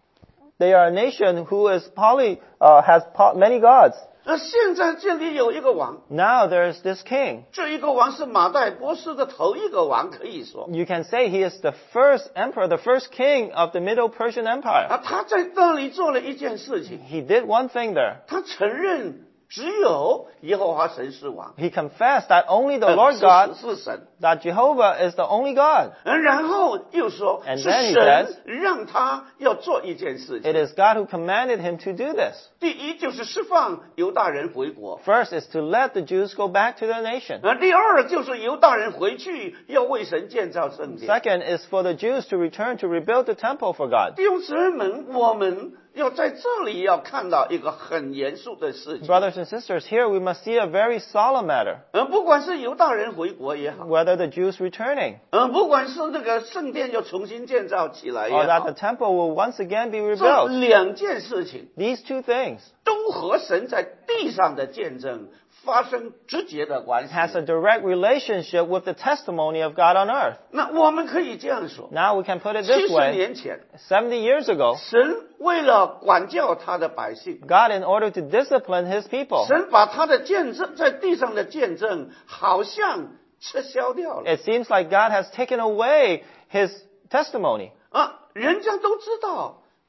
they are a nation who is poly, uh, has po- many gods. 那现在这里有一个王， Now there's this king. 这一个王是马代波斯的头一个王，可以说 You can say he is the first emperor, the first king of the Middle Persian Empire. 啊，他在那里做了一件事情， He did one thing there. 他承认只有耶和华神是王， He confessed that only the 呃 Lord 是 God, 是神， that Jehovah is the only God. 呃然后又说 And 是 then he 神 says- 让他要做一件事 It 情。 is God who commanded him to do this. 第一就是释放犹大人回国， First is to let the Jews go back to their nation. 呃，第二就是犹大人回去要为神建造圣殿。 Second is for the Jews to return to rebuild the temple for God. 弟兄姊妹们，我们要在这里要看到一个很严肃的事情。 Brothers and sisters, here we must see a very solemn matter. 呃，不管是犹大人回国也好， Whether the Jews returning, 呃，不管是那个圣殿要重新建造起来 or 也 that 好 the，temple will once again be 这 rebuilt. 两件事情 These two things 都和神在地上的见证发生直接的关系。 has a direct relationship with the testimony of God on earth. 那我们可以这样说： Now we can put it 七 this 十 way. 年前， seventy years ago, 神为了管教他的百姓， God, in order to discipline his people, 神把他的见证在地上的见证好像撤销掉了 it seems like God has taken away his testimony. 啊！人家都知道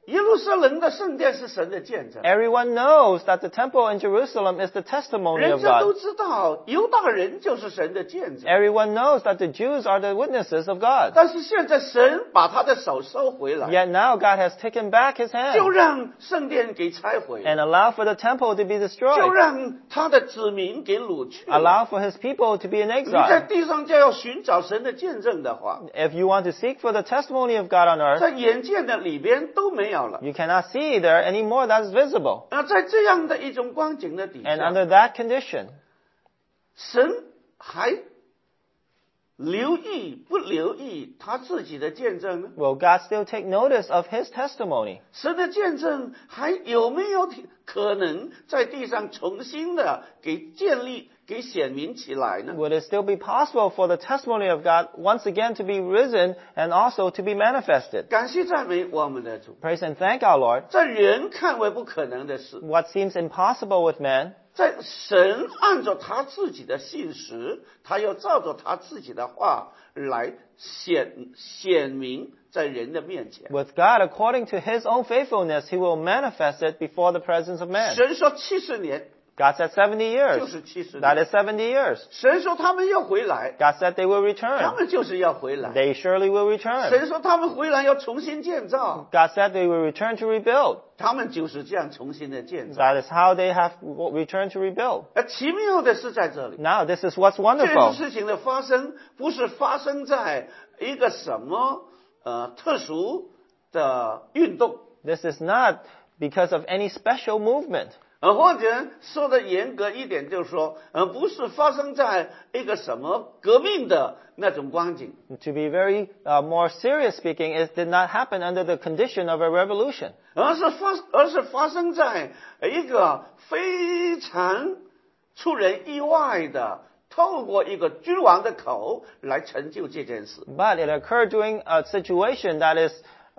耶路撒冷的圣殿是神的见证。 Everyone knows that the temple in Jerusalem is the testimony 人 of 家都 God. 知道犹大人就是神的见证。 Everyone knows that the Jews are the witnesses of God. 但是现在神把他的手收回来， Yet now God has taken back his 就 hand 让圣殿给拆毁， and allowed for the temple to be 就 destroyed. 让他的子民给掳去了。 Allow for his people to be in 你在 exile. 地上就要寻找神的见证的话， If you want to seek for the testimony of God on earth, 在眼见的里边都没有了。 you cannot see there anymore that is visible. 那在这样的一种光景的底 And 下， under that condition, 神还留意不留意他自己的见证呢？ will God still take notice of his testimony? 神的见证还有没有可能在地上重新的给建立、给显明起来呢？ Would it still be possible for the testimony of God once again to be risen and also to be manifested? 感谢赞美我们的主， Praise and thank our Lord. 在人看为不可能的事， What seems impossible with man, 在神按照他自己的信实，他要照着他自己的话来显显明在人的面前。 with God, according to his own faithfulness, he will manifest it before the presence of man. 神说七十年 God said seventy 就 years. 是七十 That 年， is seventy years. 神说他们要回来， God said they will 他 return. 们就是要回来。 They surely will return. 神说他们回来要重新建造， God said they will return to rebuild. 他们就是这样重新的建造。 That is how they have returned to rebuild. 而奇妙的是在这里， Now, this is what's 这件 wonderful. 事情的发生不是发生在一个什么呃特殊的运动， This is not because of any special movement. 呃，或者说的严格一点，就是说，呃，不是发生在一个什么革命的那种光景， To be very uh, more serious speaking, it did not happen under the condition of a revolution. 而是发，而是发生在一个非常出人意外的，透过一个君王的口来成就这件事。 But it occurred during a situation that is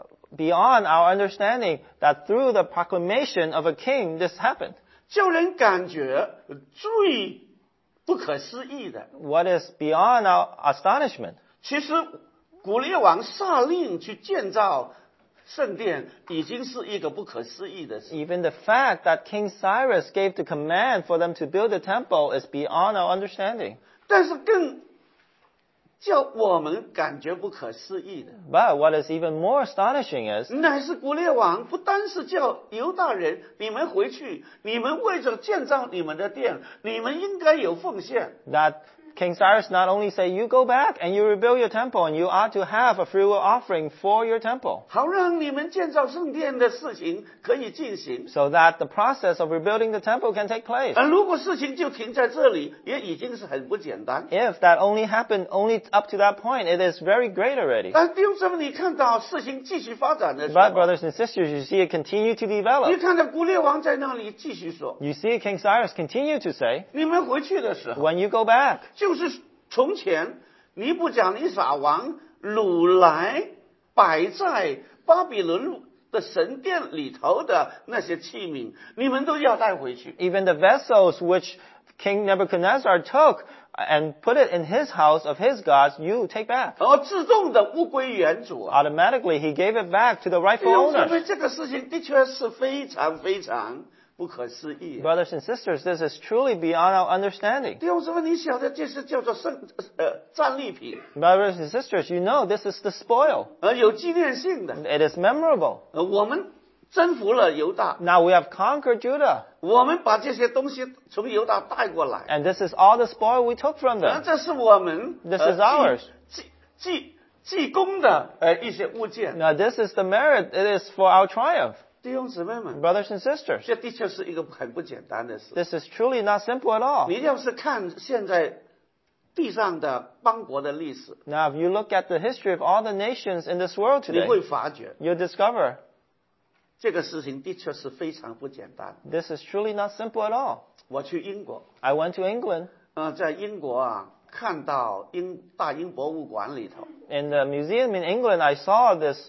beyond our understanding, that through the proclamation of a king, this happened. 叫人感觉最不可思议的， What is beyond our astonishment? 其实古列王下令去建造圣殿，已经是一个不可思议的事。 Even the fact that King Cyrus gave the command for them to build the temple is beyond our understanding. 但是更叫我们感觉不可思议的， But what is even more astonishing is 乃是古列王不单是叫犹大人，你们回去，你们为着建造你们的殿，你们应该有奉献。 that King Cyrus not only say, you go back and you rebuild your temple and you ought to have a free will offering for your temple, 好让你们建造圣殿的事情可以进行。 so that the process of rebuilding the temple can take place. 而如果事情就停在这里，也已经是很不简单。 If that only happened only up to that point, it is very great already. 但弟兄姊妹，你看到事情继续发展的时 But 候， brothers and sisters, you see it continue to 你 develop. 看到古列王在那里继续说， You see King Cyrus continue to say, 你们回去的时候， when you go back, 就是从前尼布甲尼撒王掳来摆在巴比伦的神殿里头的那些器皿，你们都要带回去。 even the vessels which King Nebuchadnezzar took and put it in his house of his gods, you take back. 而自动的物归原主啊！ Automatically, he gave it back to the 弟 rightful 兄姊 owners. 妹，这个事情的确是非常非常不可思议。 Brothers and sisters, this is truly beyond our understanding. 弟兄姊妹，你晓得这是叫做圣呃战利品， Brothers and sisters, you know this is the spoil. 呃有纪念性的。 It is memorable. 呃，我们征服了犹大， Now we have conquered Judah, 我们把这些东西从犹大带过来， and this is all the spoil we took from 呃， them. 这是我们 This 呃 is ours. 济济济公的呃一些物件。 Now this is the merit. It is for our triumph. 弟兄姊妹们， Brothers and sisters, 这的确是一个很不简单的事。 this is truly not simple at all. 你要是看现在地上的邦国的历史， Now if you look at the history of all the nations in this world 你 today, 会发觉 you'll discover 这个事情的确是非常不简单。 this is truly not simple at all. 我去英国， I went to England. 呃，在英国啊，看到英大英博物馆里头， In the museum in England, I saw this.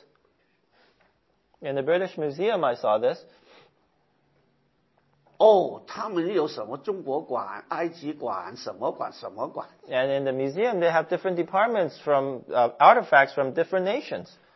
In the British Museum, I saw this. 哦，他们有什么中国馆、埃及馆、什么馆、什么馆。 And in the museum, they have different departments from uh, artifacts from different nations.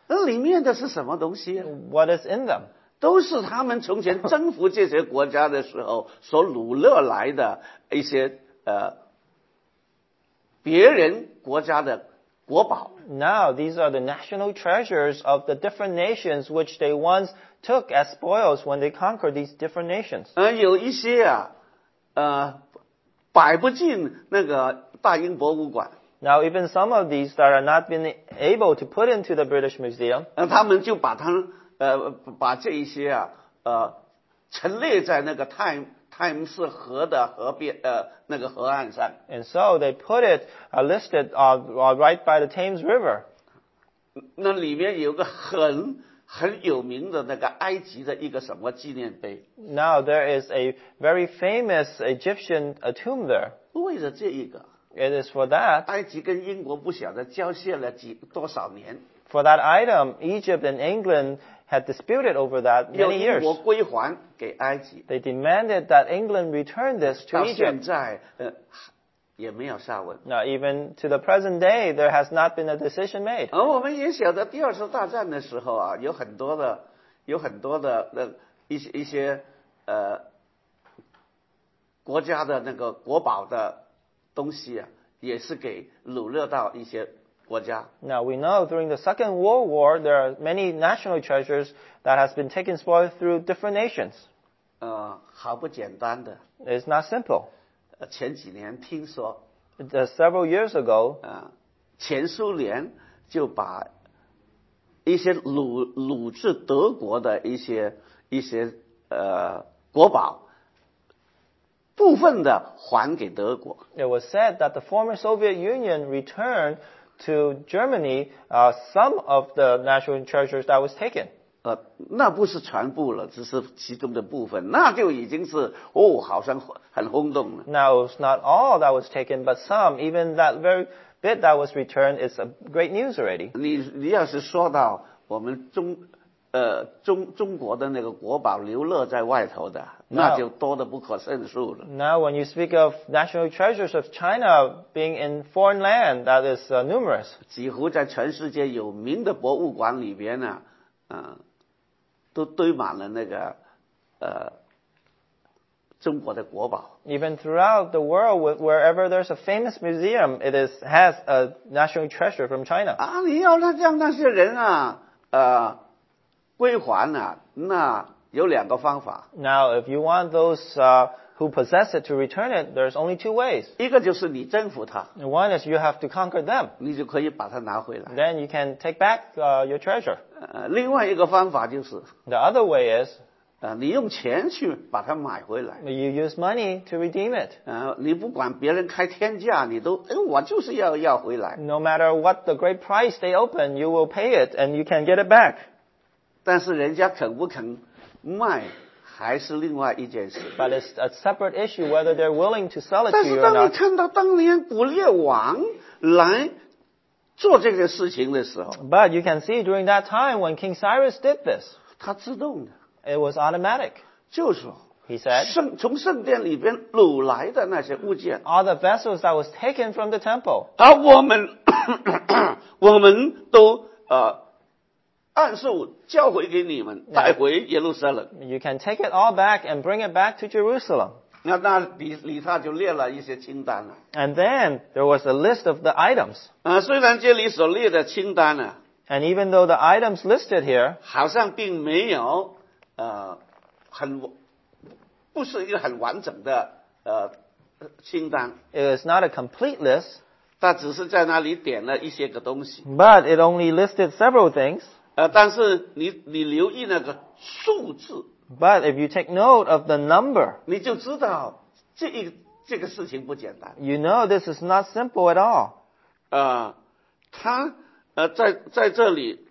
那里面的是什么东西？ What is in them? 都是他们从前征服这些国家的时候所掳掠来的一些呃别人国家的国宝。 Now, these are the national treasures of the different nations which they once took as spoils when they conquered these different nations. 呃，有一些啊，呃，摆不进那个大英博物馆， Now, even some of these that are not been able to put into the British Museum, 呃，他们就把它呃把这一些啊呃陈列在那个泰泰晤士河的河边呃那个河岸上。 and so they put it uh, listed uh, uh, right by the Thames River. 那里面有个很很有名的那个埃及的一个什么纪念碑， Now, there is a very famous Egyptian uh, tomb there. 为了这一个， It is for that, 埃及跟英国不晓得交涉了几多少年， for that item, Egypt and England had disputed over that 要 many 英 years. 国归还给埃及， They demanded that England return this to 到现 Egypt. 在呃也没有下文。 Now, even to the present day, there has not been a decision made. 而我们也晓得，第二次大战的时候啊，有很多的有很多的那一些一些呃国家的那个国宝的东西啊，也是给掳掠到一些国家。 Now, we know during the Second World War, there are many national treasures that has been taken spoil through different nations. 呃，好不简单的。 It's not simple. 呃，前几年听说， Uh, several years ago, 呃，前苏联就把一些掳掳至德国的一些一些呃国宝，部分的还给德国。 it was said that the former Soviet Union returned to Germany uh, some of the national treasures that was taken. 呃，那不是全部了，只是其中的部分，那就已经是哦，好像很轰动了。 Now, it's not all that was taken, but some, even that very bit that was returned, is a great news already. 你你要是说到我们中呃中中国的那个国宝流落在外头的，那就多得不可胜数了。 Now, when you speak of national treasures of China being in foreign land, that is uh, numerous. 几乎在全世界有名的博物馆里边呢，啊、都堆满了那个呃中国的国宝。 Even throughout the world, wh- wherever there's a famous museum, it is has a national treasure from China. 啊，你要那让那些人啊，呃，归还啊，那有两个方法， Now, if you want those uh, who possess it to return it, there's only two ways. 一个就是你征服他， One is you have to conquer them. 你就可以把它拿回来。 Then you can take back uh, your treasure. 呃，另外一个方法就是， The other way is 呃，你用钱去把它买回来。 you use money to redeem it. 呃，你不管别人开天价，你都，哎，我就是要要回来。 No matter what the great price they open, you will pay it and you can get it back. 但是人家肯不肯卖，还是另外一件事。 But it's a separate issue whether they're willing to sell it 但 to 是 you or 当你 not. 看到当年古列王来做这个事情的时候， But you can see during that time when King Cyrus did this, 他自动的 it was automatic. 就说 He said, 圣从圣殿里边掳来的那些物件， all the vessels that was taken from the temple, 而我们我们都呃按数交回给你们，带回耶路撒冷。 you can take it all back and bring it back to Jerusalem. 那那里里他就列了一些清单了。 And then there was a list of the items. 啊，虽然这里所列的清单呢、 And even though the items listed here 好像并没有呃很不是一个很完整的呃清单， it is not a complete list, 他只是在那里点了一些个东西。 but it only listed several things. 呃，但是你你留意那个数字， But if you take note of the number, 你就知道这一这个事情不简单。 you know this is not simple at all. 呃，他呃在在这里，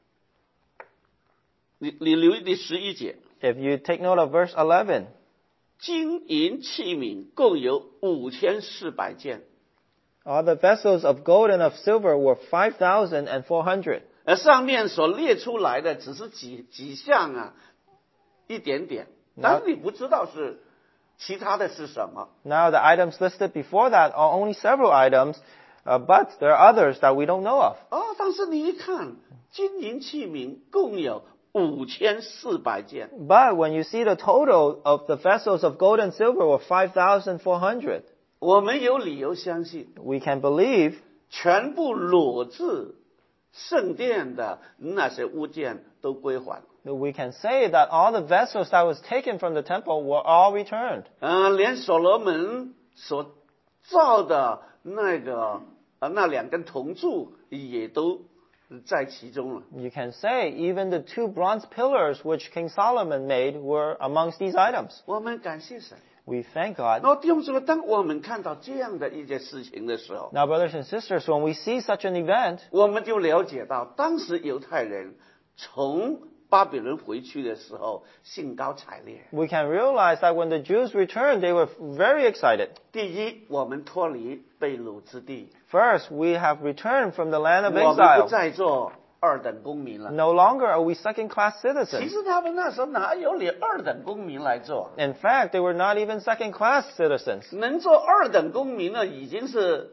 你你留意第十一节， If you take note of verse eleven, 金银器皿共有五千四百件。 all the vessels of gold and of silver were five thousand four hundred. 而上面所列出来的只是几几项啊，一点点，但是你不知道是其他的是什么。 Now the items listed before that are only several items, uh, but there are others that we don't know of. 哦，但是你一看， 金银器皿共有五千四百件。 But when you see the total of the vessels of gold and silver were five thousand four hundred, 我们有理由相信， we can believe 全部裸至圣殿的那些物件都归还。 that we can say that all the vessels that was taken from the temple were all returned. 呃，连所罗门所造的那个呃那两根铜柱也都在其中了。 You can say even the two bronze pillars which King Solomon made were amongst these items. 我们感谢神。 We thank God. 那弟兄姊妹，当我们看到这样的一件事情的时候， Now, brothers and sisters, when we see such an event, 我们就了解到，当时犹太人从巴比伦回去的时候，兴高采烈。 we can realize that when the Jews returned, they were very excited. 第一，我们脱离被掳之地， First, we have returned from the land of 我们不 exile. 再做二等公民了。 No longer are we second-class 其 citizens. 实他们那时候哪有领二等公民来做？ In fact, they were not even second-class citizens. 能做二等公民呢，已经是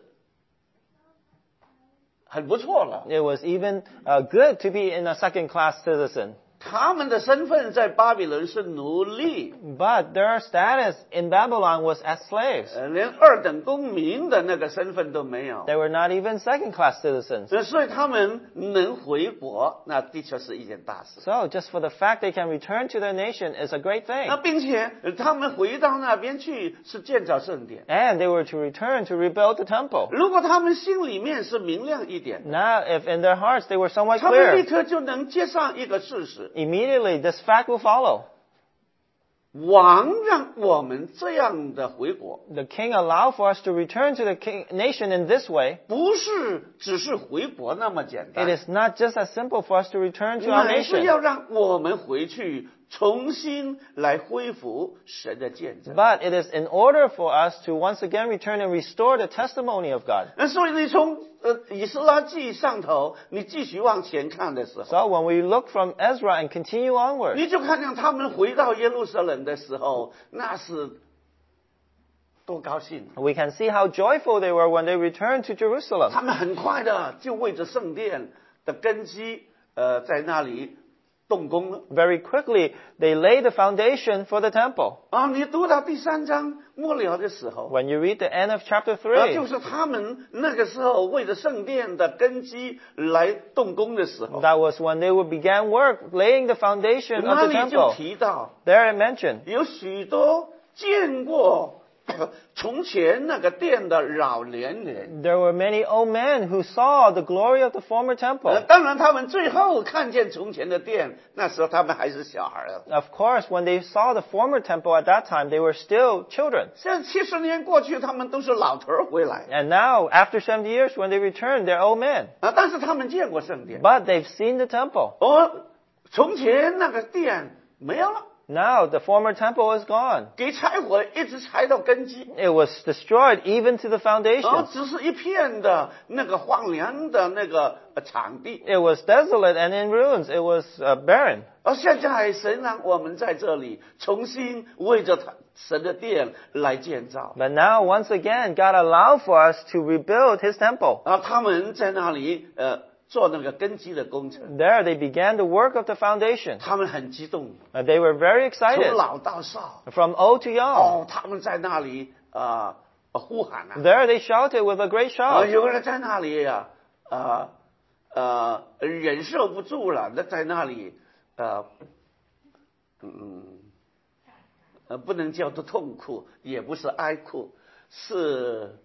很不错了。 It was even uh, good to be in a second-class citizen. 他们的身份在巴比伦是奴隶， But their status in Babylon was as slaves. 呃，连二等公民的那个身份都没有。 They were not even second-class citizens. 呃所以他们能回国，那的确是一件大事。 So just for the fact they can return to their nation is a great thing. 那并且呃他们回到那边去是建造圣殿。 And they were to return to rebuild the temple. 如果他们心里面是明亮一点， Now, if in their hearts they were somewhat 他们立 clear, 刻就能接上一个事实： immediately this fact will follow. 王让我们这样的回国， The king allowed for us to return to the king, nation in this way. 不是只是回国那么简 It 单， is not just as simple for us to return to our 乃是 nation, 要让我们回去重新来恢复神的见证。 but it is in order for us to once again return and restore the testimony of God. 那所以你从呃以斯拉记上头，你继续往前看的时候， So when we look from Ezra and continue onward, 你就看见他们回到耶路撒冷的时候，那是多高兴！ we can see how joyful they were when they returned to Jerusalem. 他们很快的就为着圣殿的根基，呃，在那里动工了。 Very quickly, they laid the foundation for the temple. 啊，你读到第三章末了的时候， When you read the end of chapter 啊， three, 就是他们那个时候为着圣殿的根基来动工的时候， that was when they would began work, laying the foundation 那 of the 里就 temple. 提到 There it mentioned, 有许多见过从前那个殿的老年人。 there were many old men who saw the glory of the former 呃， temple. 当然，他们最后看见从前的殿，那时候他们还是小孩儿。 Of course, when they saw the former temple at that time, they were still children. 现在七十年过去，他们都是老头儿回来 And now, after seventy years, when they return, they're old men. 啊，但是他们见过圣殿。 But they've seen the temple. 哦，从前那个殿没有了， Now, the former temple is gone. 给拆毁，一直拆到根基。 It was destroyed even to the 哦， foundation. 只是一片的那个荒凉的那个呃场地。 It was desolate and in ruins. It was uh, barren. 而现在神让我们在这里重新为着他神的殿来建造。 But now, once again, God allowed for us to rebuild His temple. 啊，他们在那里呃做那个根基的工程， There, they began the work of the foundation. 他们很激动， Uh, they were very 从 excited, 老到少。 from old to young. 哦，他们在那里啊、呃、呼喊啊， There, they shouted with a great 啊、 shout. 有人在那里呀、啊，呃呃忍受不住了，那在那里呃嗯呃不能叫做痛哭，也不是哀哭，是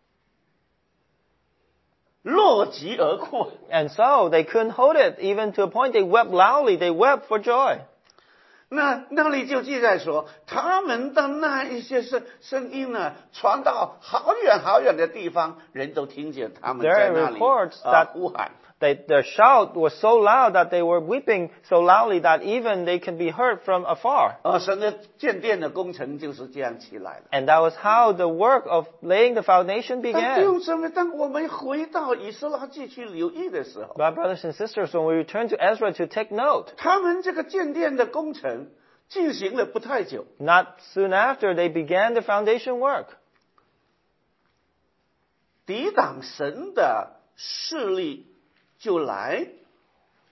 落极而哭。 And so, they couldn't hold it, even to a point they wept loudly. They wept for joy. 那那里就记载说，他们的那一些声声音呢，传到好远好远的地方，人都听见他们 There 在 are 那里 reports 啊 that 呼喊。 They, their shout was so loud that they were weeping so loudly that even they can be heard from afar. 啊，神的建殿的工程就是这样起来的。 And that was how the work of laying the foundation 但弟 began. 兄姊妹，当我们回到以斯拉记去留意的时候， But brothers and sisters, when we return to Ezra to take note, 他们这个建殿的工程进行了不太久， not soon after they began the foundation work. 抵挡神的势力就来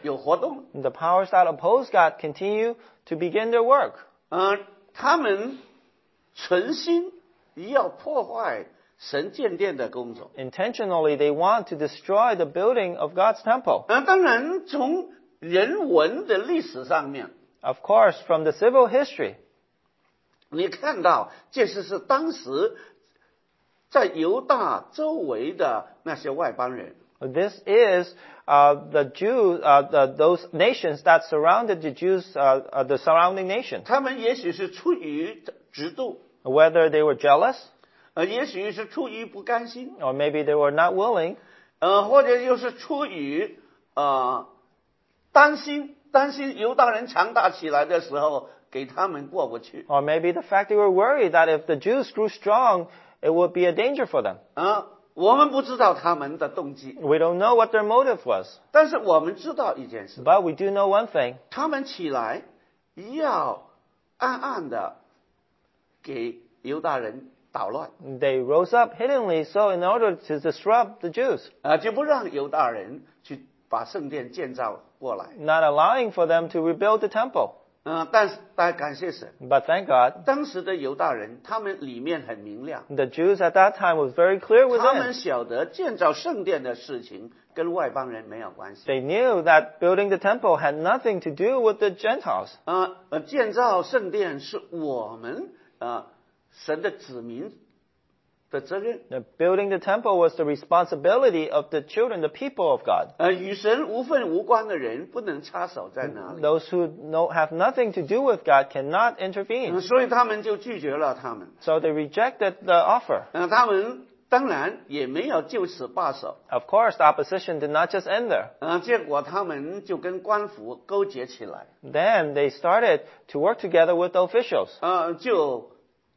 有活动。 The powers that oppose God continue to begin their work. 呃，他们存心要破坏神建殿的工作。 Intentionally, they want to destroy the building of God's temple. 呃，当然从人文的历史上面， Of course, from the civil history, 你看到这是是当时在犹大周围的那些外邦人。 this is uh, the Jews, uh, the, those nations that surrounded the Jews, uh, uh, the surrounding nations. 他们也许是出于嫉妒， Whether they were jealous, 呃，也许是出于不甘心， or maybe they were not willing, 呃，或者又是出于呃担心，担心犹大人强大起来的时候，给他们过不去。 or maybe the fact they were worried that if the Jews grew strong, it would be a danger for them. 啊，我们不知道他们的动机， We don't know what their motive was. 但是我们知道一件事， But we do know one thing. 他们起来要暗暗的给犹大人捣乱， They rose up hiddenly so in order to disrupt the Jews, 啊，就不让犹大人去把圣殿建造过来。 not allowing for them to rebuild the temple. 嗯，但是大家感谢神， But thank God, 当时的犹大人他们里面很明亮， the Jews at that time was very clear 他们 within. 晓得建造圣殿的事情跟外邦人没有关系。 They knew that building the temple had nothing to do with the Gentiles. 啊，呃，建造圣殿是我们啊神的子民的责任。 The building the temple was the responsibility of the children, the people of God. 呃，与神无份无关的人不能插手在哪里， Those who no, have nothing to do with God cannot 嗯 intervene. 所以他们就拒绝了他们。 So they rejected the offer. 嗯，他们当然也没有就此罢手。 Of course, the opposition did not just end there. 嗯，结果他们就跟官府勾结起来， Then they started to work together with the officials. 呃，就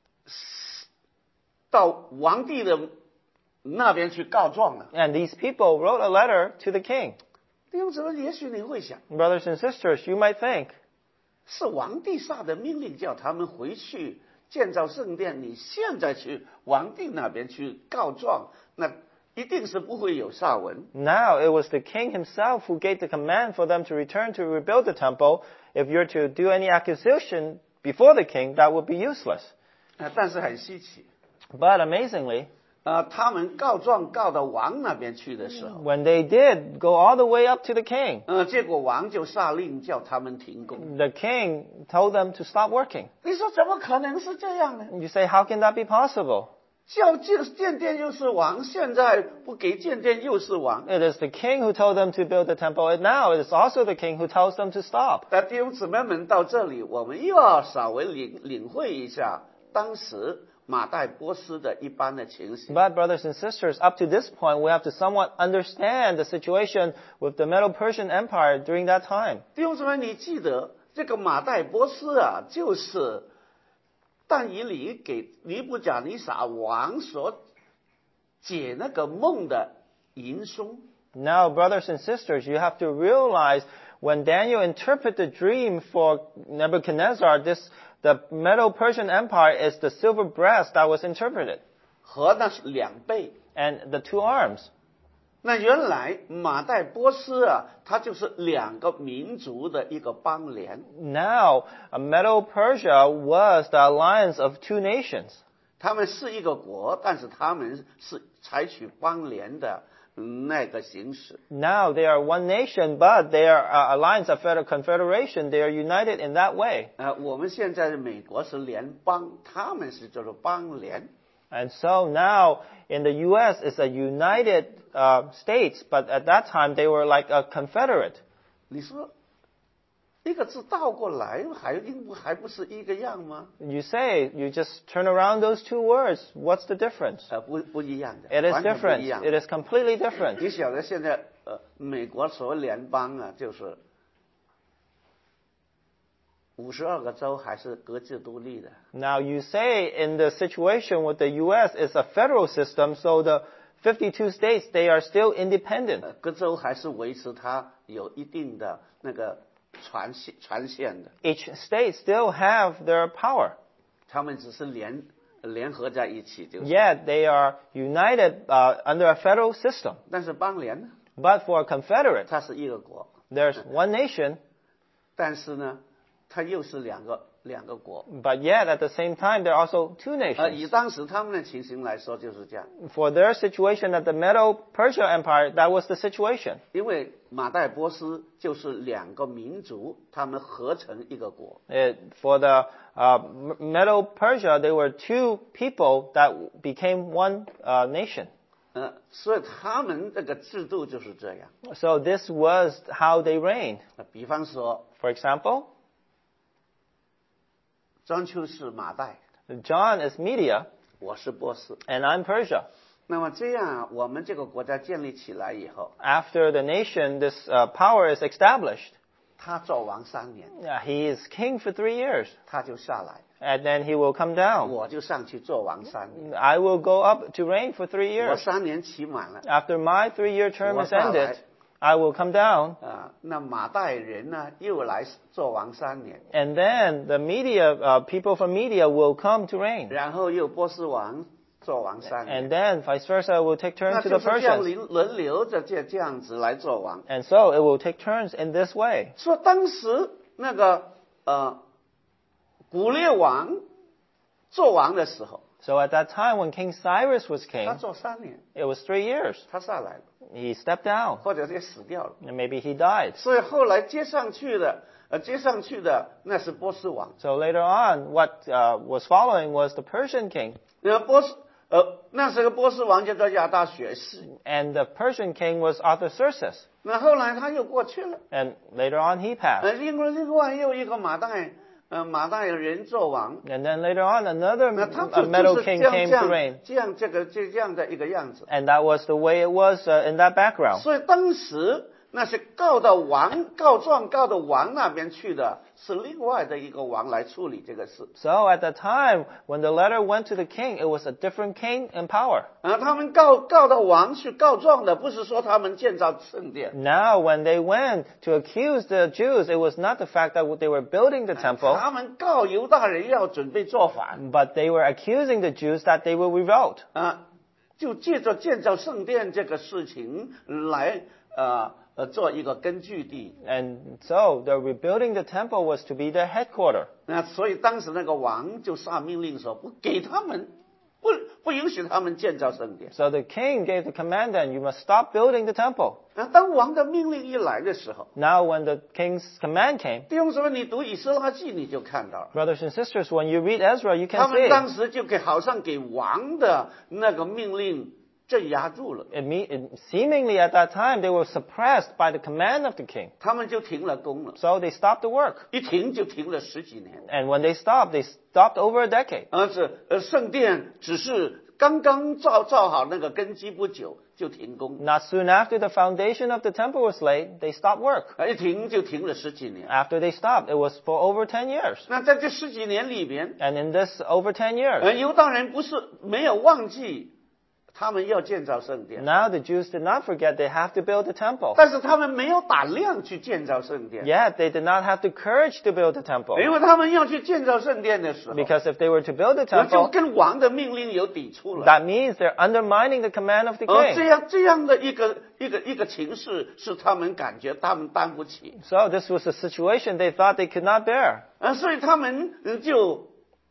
到皇帝的那边去告状了。 And these people wrote a letter to the king. 弟兄姊妹，也许你会想， Brothers and sisters, you might think, 是皇帝下的命令叫他们回去建造圣殿，你现在去皇帝那边去告状，那一定是不会有下文。 now it was the king himself who gave the command for them to return to rebuild the temple. If you're to do any accusation before the king, that would be useless. 啊，但是很稀奇， But amazingly, 啊，他们告状告到王那边去的时候， when they did go all the way up to the king, 呃，结果王就下令叫他们停工。 the king told them to stop working. 你说怎么可能是这样呢？ You say, how can that be possible? 叫建建殿又是王，现在不给建殿又是王。 It is the king who told them to build the temple, and now it is also the king who tells them to stop. 那弟兄姊妹们，到这里我们又要稍微领领会一下当时马代波斯的一般的情形。 But brothers and sisters, up to this point, we have to somewhat understand the situation with the Medo-Persian Empire during that time. 弟兄姊妹，你记得这个马代波斯啊，就是但以理给尼布甲尼撒王所解那个梦的银松。 Now, brothers and sisters, you have to realize when Daniel interpreted the dream for Nebuchadnezzar, this the Medo-Persian Empire is the silver breast that was interpreted, 和那是两倍。 and the two arms. 那原来马代波斯啊，它就是两个民族的一个邦联。 Now, uh, Medo-Persia was the alliance of two nations. 他们是一个国，但是他们是采取邦联的那个形式。 Now they are one nation, but they are uh, alliance of federal confederation. They are united in that way. 呃，我们现在的美国是联邦，他们是叫做邦联。 And so now in the U S it's a united uh, states, but at that time they were like a confederate. 你说一个字倒过来，还应还不是一个样吗？ You say, you just turn around those two words. What's the difference? 呃，不不一样的， It is 完全不 different. 一样。 It is completely different. 你晓得现在呃，美国所谓联邦啊，就是五十二个州还是各自独立的。 Now you say in the situation with the U S it's a federal system, so the fifty-two states, they are still independent. 呃，各州还是维持它有一定的那个传线传线的， Each state still have their power. 他们只是联联合在一起就是。 Yet they are united uh, under a federal system. 但是邦联呢， But for a confederate, 它是一个国， There's one nation, 但是呢，它又是两个两个国。 but yet at the same time, there are also two 呃，以 nations. 当时他们的情形来说就是这样， For their situation at the Medo-Persia Empire, that was the situation. 因为马代波斯就是两个民族，他们合成一个国。 It, for the uh, Medo-Persia, they were two people that became one uh, nation. 呃，所以他们这个制度就是这样。 So this was how they reigned. 呃比方说， For example, 章丘是马代， John is Media, 我是波斯。 and I'm Persia. 那么这样，我们这个国家建立起来以后， After the nation, this uh, power is established. 他做王三年， Uh, he is king for three years, 他就下来， and then he will come down. 我就上去做王三年。 I will go up to reign for three 我 years. 三年期满了， After my three-year term is 我下来。 ended, I will come down, 啊、那马代人呢又来做王三年， and then the Media uh, people from Media will come to reign, 然后又波斯王做王三 and 年， then vice versa will take 那 turns to 就 the 是这样 Persians, 轮轮流着这这样子来做王。 and so it will take turns in this way. 说当时那个呃古列王做王的时候， So at that time when King Cyrus was 他 king, 做三年， it was three years. 他下来了， He stepped down, 或者是死掉了， and maybe he died. 所以后来接上去的呃接上去的那是波斯王， So later on, what uh, was following was the Persian king, 呃波斯呃那时候波斯王叫做亚达学士， and the Persian king was Artaxerxes. 那后来他又过去了。 And later on, he passed. 呃，另外另外又一个马代，呃，马代人做王， And then later on, another 那他 uh, 就 Medo 就是这 king 样 came 这 to 样 reign. 这样这个这这样的一个样子。 And that was the way it was uh, in that background. 所以当时那些告到王告状告到王那边去的，是另外的一个王来处理这个事。 So at the time, when the letter went to the king, it was a different king in power. 啊，他们告告到王去告状的，不是说他们建造圣殿， Now, when they went to accuse the Jews, it was not the fact that they were building the temple, 他们告犹大人要准备造反 but they were accusing the Jews that they will revolt. 啊，就借着建造圣殿这个事情来呃。呃，做一个根据地， And so, the rebuilding the temple was to be their headquarter. 那所以当时那个王就下命令说，不给他们，不不允许他们建造圣殿。 So the king gave the command then, you must stop building the temple. 那当王的命令一来的时候， Now, when the king's command came, 弟兄姊妹，你读以斯拉记你就看到了， brothers and sisters, when you read Ezra, you 他 can 们 see 当时就给好像给王的那个命令镇压住了， it, me- it, seemingly at that time they were suppressed by the command of the king. 他们就停了工了， So they stopped the work. 一停就停了十几年。 And when they stopped, they stopped over a decade. 而是呃，圣殿只是刚刚造造好那个根基不久就停工， Not soon after the foundation of the temple was laid, they stopped work. 啊，一停就停了十几年。 After they stopped, it was for over ten years. 那在这十几年里边， And in this over ten 呃， years, 犹大人不是没有忘记他们要建造圣殿， now the Jews did not forget they have to build the temple. 但是他们没有胆量去建造圣殿， Yet they did not have the courage to build the temple. 因为他们要去建造圣殿的时候， Because if they were to build the 那就 temple, 跟王的命令有抵触了。 that means they're undermining the command of the 而这 king. 样这样的一个一个一个情势，是他们感觉他们担不起， So this was a situation they thought they could not bear. 啊，所以他们呃就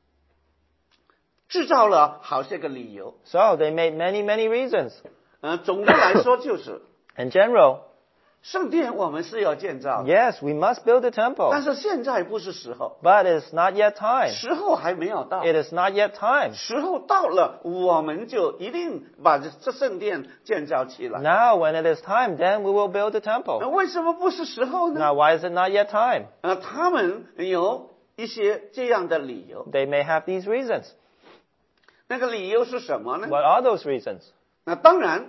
制造了好些个理由。 So they made many, many reasons. 呃，总的来说就是， In general, 圣殿我们是要建造的， yes, we must build the 但 temple. 是现在不是时候， But it's not yet time. 时候还没有到。 It is not yet time. 时候到了，我们就一定把这这圣殿建造起来。 Now, when it is time, then we will build the 那 temple. 为什么不是时候呢？ Now, why is it not yet time? 呃，他们有一些这样的理由。 They may have these reasons. 那个理由是什么呢？ What are those reasons? 那当然，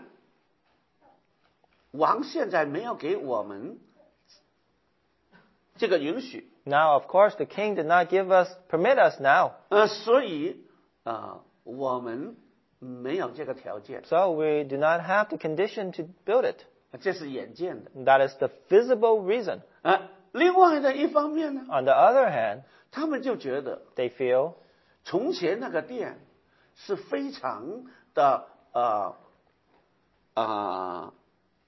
王现在没有给我们这个允许， Now, of course, the king did not give us, permit us now. 呃，所以啊、呃，我们没有这个条件， So we do not have the condition to build it. 这是眼见的。 That is the visible reason. 啊，另外的一方面呢， On the other hand, 他们就觉得 they feel 从前那个殿是非常的呃啊、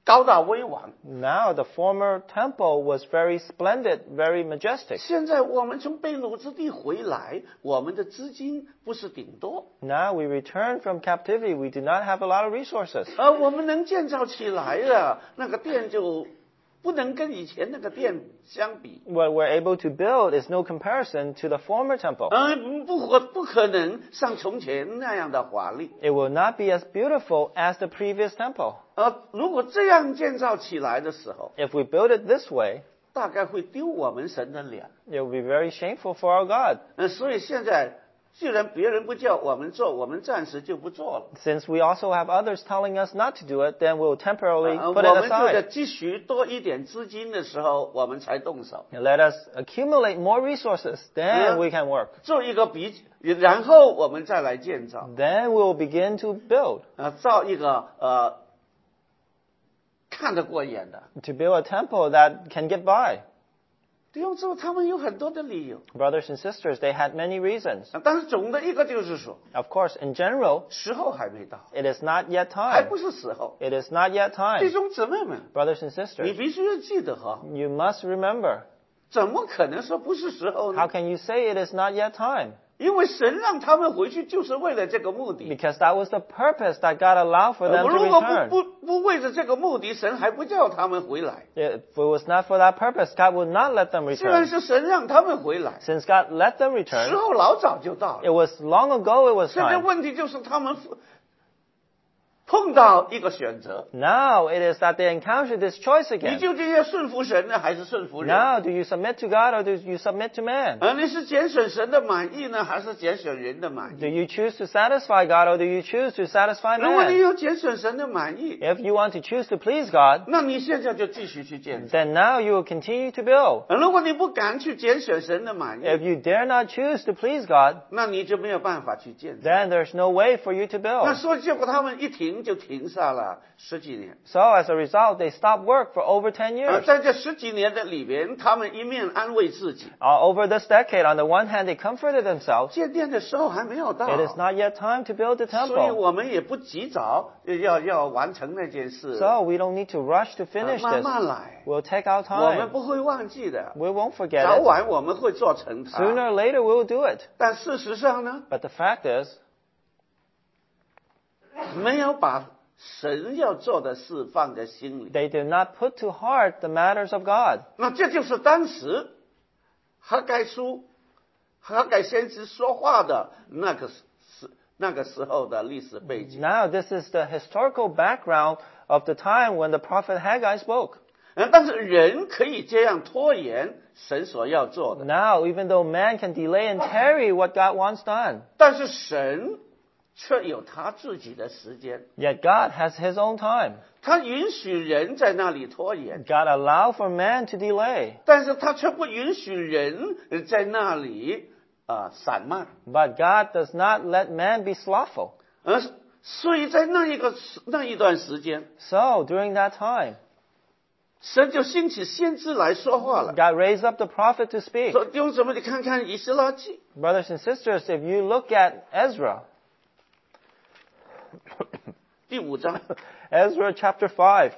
高大威王。 Now the former temple was very splendid, very majestic. 现在我们从被掳之地回来，我们的资金不是顶多， Now we return from captivity. We do not have a lot of resources. 而我们能建造起来的那个殿就不能跟以前那个殿相比。 What we're able to build is no comparison to the former temple. 嗯，不可不可能像从前那样的华丽。 It will not be as beautiful as the previous temple. 而如果这样建造起来的时候， If we build it this way, 大概会丢我们神的脸。 it will be very shameful for our God. 嗯，所以现在既然别人不叫我们做，我们暂时就不做了。 Since we also have others telling us not to do it, then we'll temporarily 呃 put 我 it 们觉得 aside. 积蓄多一点资金的时候，我们才动手。 And let us accumulate more resources, then Yeah. we can work. 做一个比，然后我们再来建造。 Then we will begin to build, 啊，造一个呃看得过眼的。 to build a temple that can get by. 弟兄姊妹，他们有很多的理由， Brothers and sisters, they had many reasons. 啊但是总的一个就是说， Of course, in general, 时候还没到， it is not yet 还 time. 不是时候。 It is not yet 弟 time. 兄姊妹们， Brothers and 你 sisters, 必须要记得哈， you must remember. 怎么可能说不是时候 How 呢？ can you say it is not yet time? 因为神让他们回去就是为了这个目的。 Because that was the purpose that God allowed for 呃 them to 如果 return. 不不不为着这个目的，神还不叫他们回来。 If it was not for that purpose, God would not let them 虽然 return. 是神让他们回来， Since God let them 时 return, 候老早就到 it 了。 was long ago it was 现在 time. 问题就是他们碰到一个选择， Now it is that they encounter this choice 你 again. 究竟要顺服神呢，还是顺服人？ Now, do you submit to God or do you submit to man? 啊，你是拣选神的满意呢，还是拣选人的满 Do 意？ you choose to satisfy God or do you choose to satisfy 如果你 man? 要拣选神的满意， If you want to choose to please God, 那你现在就继续去建造。 then now you will continue to build. 啊如果你不敢去拣选神的满 If 意， you dare not choose to please God, 那你就没有办法去建造。 then there's no way for you to 那 build. 所以结果他们一停就停下了十几年。 So as a result, they stopped work for over ten 啊， years. 在这十几年的里边，他们一面安慰自己， Uh, over this decade, on the one hand, they comforted themselves. 建殿的时候还没有到， It is not yet time to build the 所以 temple. 我们也不及早要要完成那件事， So we don't need to rush to 啊 finish 慢 this. 慢来， We'll take our 我们 time. 不会忘记的， We won't forget 早 it. 晚我们会做成它。 Sooner or later, we'll do it. 但事实上呢， But the fact is, 没有把神要做的事放在心里。 they did not put to heart the matters of God. 那这就是当时哈该书、哈该先知说话的那个时那个时候的历史背景。 Now, this is the historical background of the time when the prophet Haggai spoke. 嗯，但是人可以这样拖延神所要做的， Now, even though man can delay and tarry what God wants done, 但是神却有他自己的时间， yet God has His own time. 他允许人在那里拖延， God allowed for man to delay, 但是他却不允许人在那里啊、散漫。 but God does not let man be slothful. 而所以在那一个那一段时间， So, during that time, 神就兴起先知来说话了。 God raised up the prophet to speak. 说弟兄姊妹，你看看以斯拉记， Brothers and sisters, if you look at Ezra, 第五章， Ezra chapter five,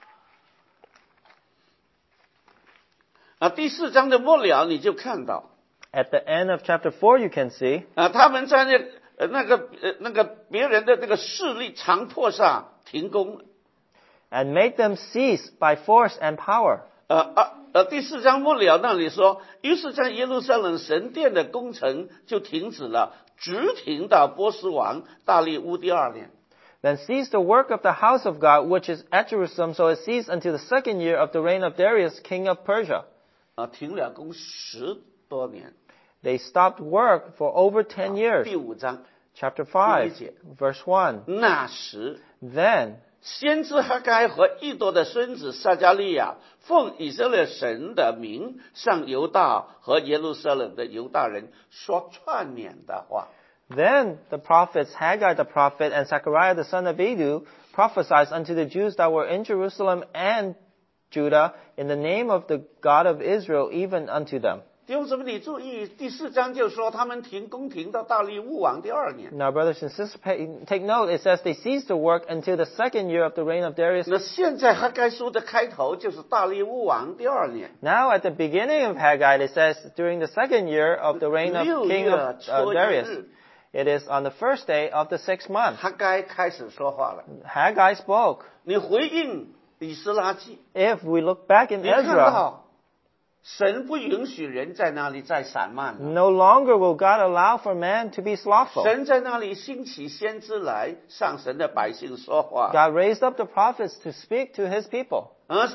啊，第四章的末了，你就看到 at the end of chapter four, you can see 啊，他们在那呃那个呃那个别人的那个势力强迫上停工了。 and make them cease by force and power. 呃啊呃，第四章末了那里说，于是在耶路撒冷神殿的工程就停止了，直停到波斯王大利乌第二年。 Then cease the work of the house of God, which is at Jerusalem, so it ceased until the second year of the reign of Darius, king of Persia. 啊，停了工十多年。 They stopped work for over ten years. 第五章， Chapter five, 第一节。 verse one. 那时 Then 先知哈该和易多的孙子撒迦利亚奉以色列神的名向犹大和耶路撒冷的犹大人说劝勉的话。 Then the prophets Haggai the prophet and Zechariah the son of Edu prophesied unto the Jews that were in Jerusalem and Judah in the name of the God of Israel, even unto them. 弟兄姊妹，你注意，第四章就说他们停工停到大利乌王第二年。 Now, brothers and sisters, pay, take note. It says they ceased to work until the second year of the reign of Darius. 那现在哈该书的开头就是大利乌王第二年。 Now, at the beginning of Haggai, it says during the second year of the reign of 六 King 月 of uh, 初一 Darius. 日， It is on the first day of the sixth month. 哈该开始说话了。 Haggai spoke. 你回应以斯拉记， If we look back in 你看 Ezra, 到神不允许人在那里再散漫了。 no longer will God allow for man to be slothful. 神在那里兴起先知来向神的百姓说话， God raised up the prophets to speak to his people. 而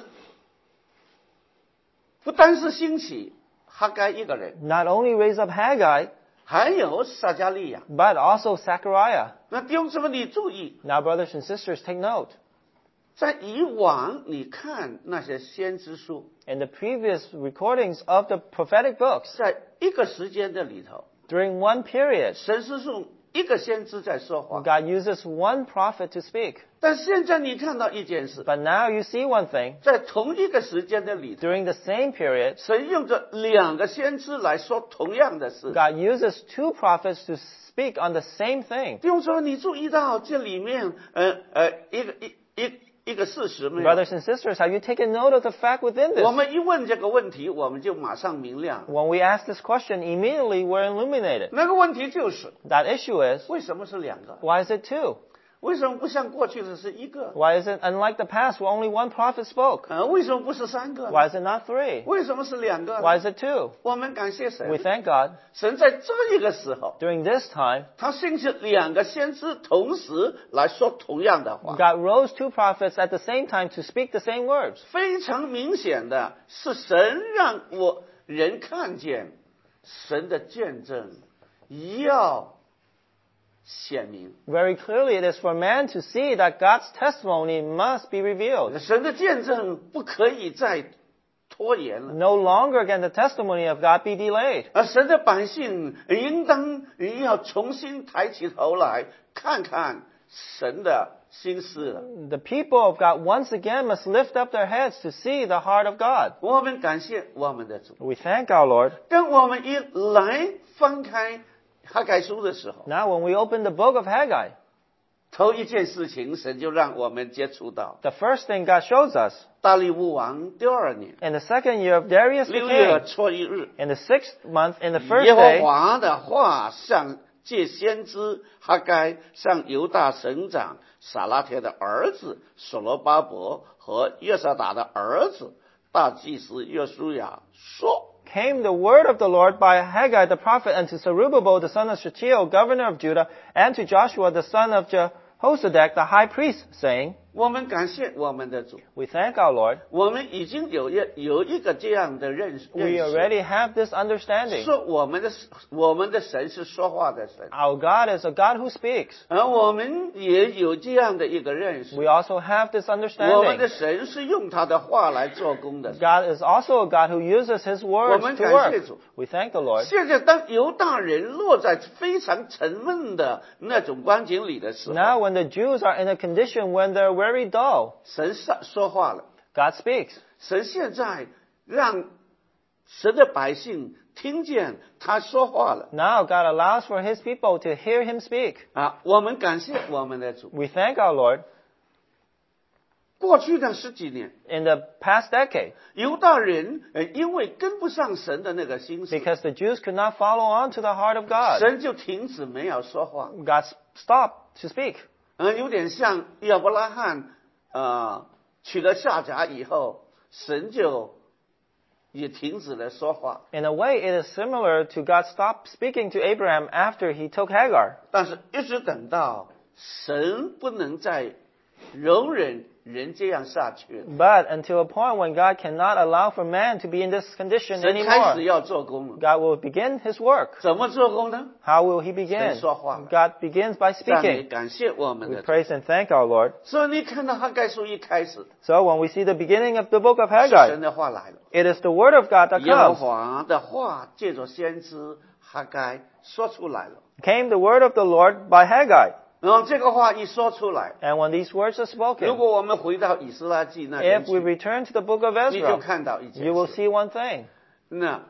不单是兴起哈该一个人， Not only raised up Haggai, 还有撒加利亚。 but also Zechariah. 那弟兄姊妹，你注意， Now, brothers and sisters, take note. 在以往你看那些先知书， In the previous recordings of the prophetic books, 在一个时间的里头， during one period, 神是用一个先知在说话。 God uses one prophet to speak. 但现在你看到一件事， But now you see one thing. 在同一个时间的里头， During the same period, 神用着两个先知来说同样的事。 God uses two prophets to speak on the same thing. 弟兄说，你注意到这里面，呃呃，一个一一一个事实没有？ Brothers and sisters, have you taken note of the fact within this? 我们一问这个问题，我们就马上明亮。 When we ask this question, immediately we're illuminated. 那个问题就是， That issue is, 为什么是两个？ why is it two? 为什么不像过去的是一个？ Why is it unlike the past where only one prophet spoke? 呃，为什么不是三个呢？ Why is it not three? 为什么是两个呢？ Why is it two? 我们感谢 We 神， thank God. 神在这一个时候， During this time, 他兴起两个先知同时来说同样的话。 God rose two prophets at the same time to speak the same words. 非常明显的是，神让我人看见神的见证要显明， Very clearly, it is for man to see that God's testimony must be revealed. 神的见证不可以再拖延了。 No longer can the testimony of God be delayed. 而神的百姓应当要重新抬起头来看看神的心思了。 The people of God once again must lift up their heads to see the heart of God. 我们感谢我们的主。 We thank our Lord. 当我们一来翻开哈该书的时候， Now, when we open the book of Haggai, 头一件事情，神就让我们接触到 the first thing God shows us, 大利乌王第二年 in the second year of Darius the 六月 king, 初一日， in the sixth month, in the first 耶和 day, 华的话向借先知哈该向犹大省长撒拉铁的儿子所罗巴伯和约沙达的儿子大祭司约书亚说。 came the word of the Lord by Haggai the prophet unto Zerubbabel the son of Shealtiel, governor of Judah, and to Joshua the son of Jehozadak the high priest, saying, 我们感谢我们的主， We thank our Lord. 我们已经有一有一个这样的认识， We 认识 already have this understanding. 说我们的我们的神是说话的神， Our God is a God who speaks. 而我们也有这样的一个认识， We also have this 我们 understanding. 的神是用他的话来做工的。 God is also a God who uses His words 我们 to 感谢 work. 主。 We thank the Lord. 现在当犹大人落在非常沉闷的那种光景里的时候， Now, when the Jews are in a condition when they're very dull, 神说说话了。 God speaks. 神现在让神的百姓听见他说话了 Now, God allows for His people to hear Him speak. 啊！我们感谢我们的主。 We thank our Lord. 过去的十几年， In the past decade, 犹大人呃因为跟不上神的那个心思， because the Jews could not follow on to the heart of God, 神就停止没有说话。 God stopped to speak. 呃，有点像亚伯拉罕呃娶了夏甲以后，神就也停止了说话。 In a way, it is similar to God stopped speaking to Abraham after he took Hagar. 但是一直等到神不能再容忍人这样下去了， But until a point when God cannot allow for man to be in this condition 神开始 anymore, 要做工了。 God will begin His work. 怎么做工呢？ How will He begin? 神说话了。 God begins by 赞美 speaking. 感谢我们 We 的主。 praise and thank our Lord. 所以你看到哈该书一开始， So when we see the beginning of the book of 是 Haggai, 神的话来了， it is the word of God that 耶和 comes. 华的话借着先知哈该说出来了。 Came the word of the Lord by Haggai. 然后这个话一说出来， And when these words are 如 spoken, 果我们回到以斯拉记那边 if we 去， return to the book of 你就 Ezra, 看到一件 you will 事。 see one thing. 那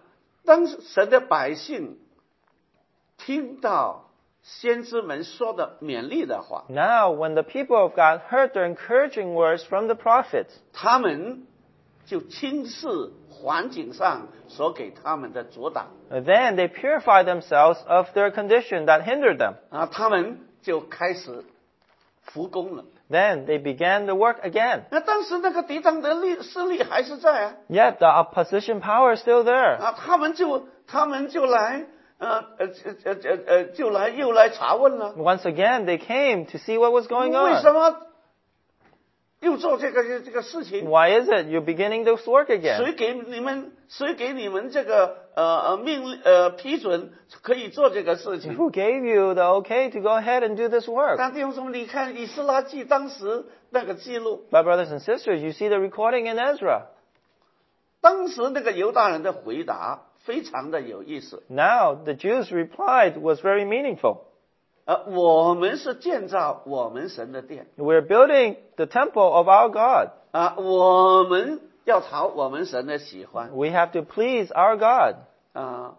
当神的百姓听到先知们说的勉励的话， Now, when the people of God heard the encouraging words from the prophets, 他们就轻视环境上所给他们的阻挡 then they purified themselves of their condition that hindered them. 啊，他们就开始复工了。 Then they began the work again. 那当时那个抵挡的力势力还是在啊， Yet the opposition power is still there. 啊，他们就他们就来呃呃呃呃呃就来又来查问了， Once again, they came to see what was going 为什 on. 么又做这个这个事情？ Why is it you're beginning this work again? 谁给你们谁给你们这个呃呃命令呃批准可以做这个事情？ Who gave you the okay to go ahead and do this work? 但弟兄姊妹，你看以斯拉记当时那个记录， My brothers and sisters, you see the recording in Ezra. 当时那个犹大人的回答非常的有意思。 Now, the Jews' replied was very meaningful. 呃，我们是建造我们神的殿 We're building the temple of our God. 啊，我们要讨我们神的喜欢 We have to please our God. 啊。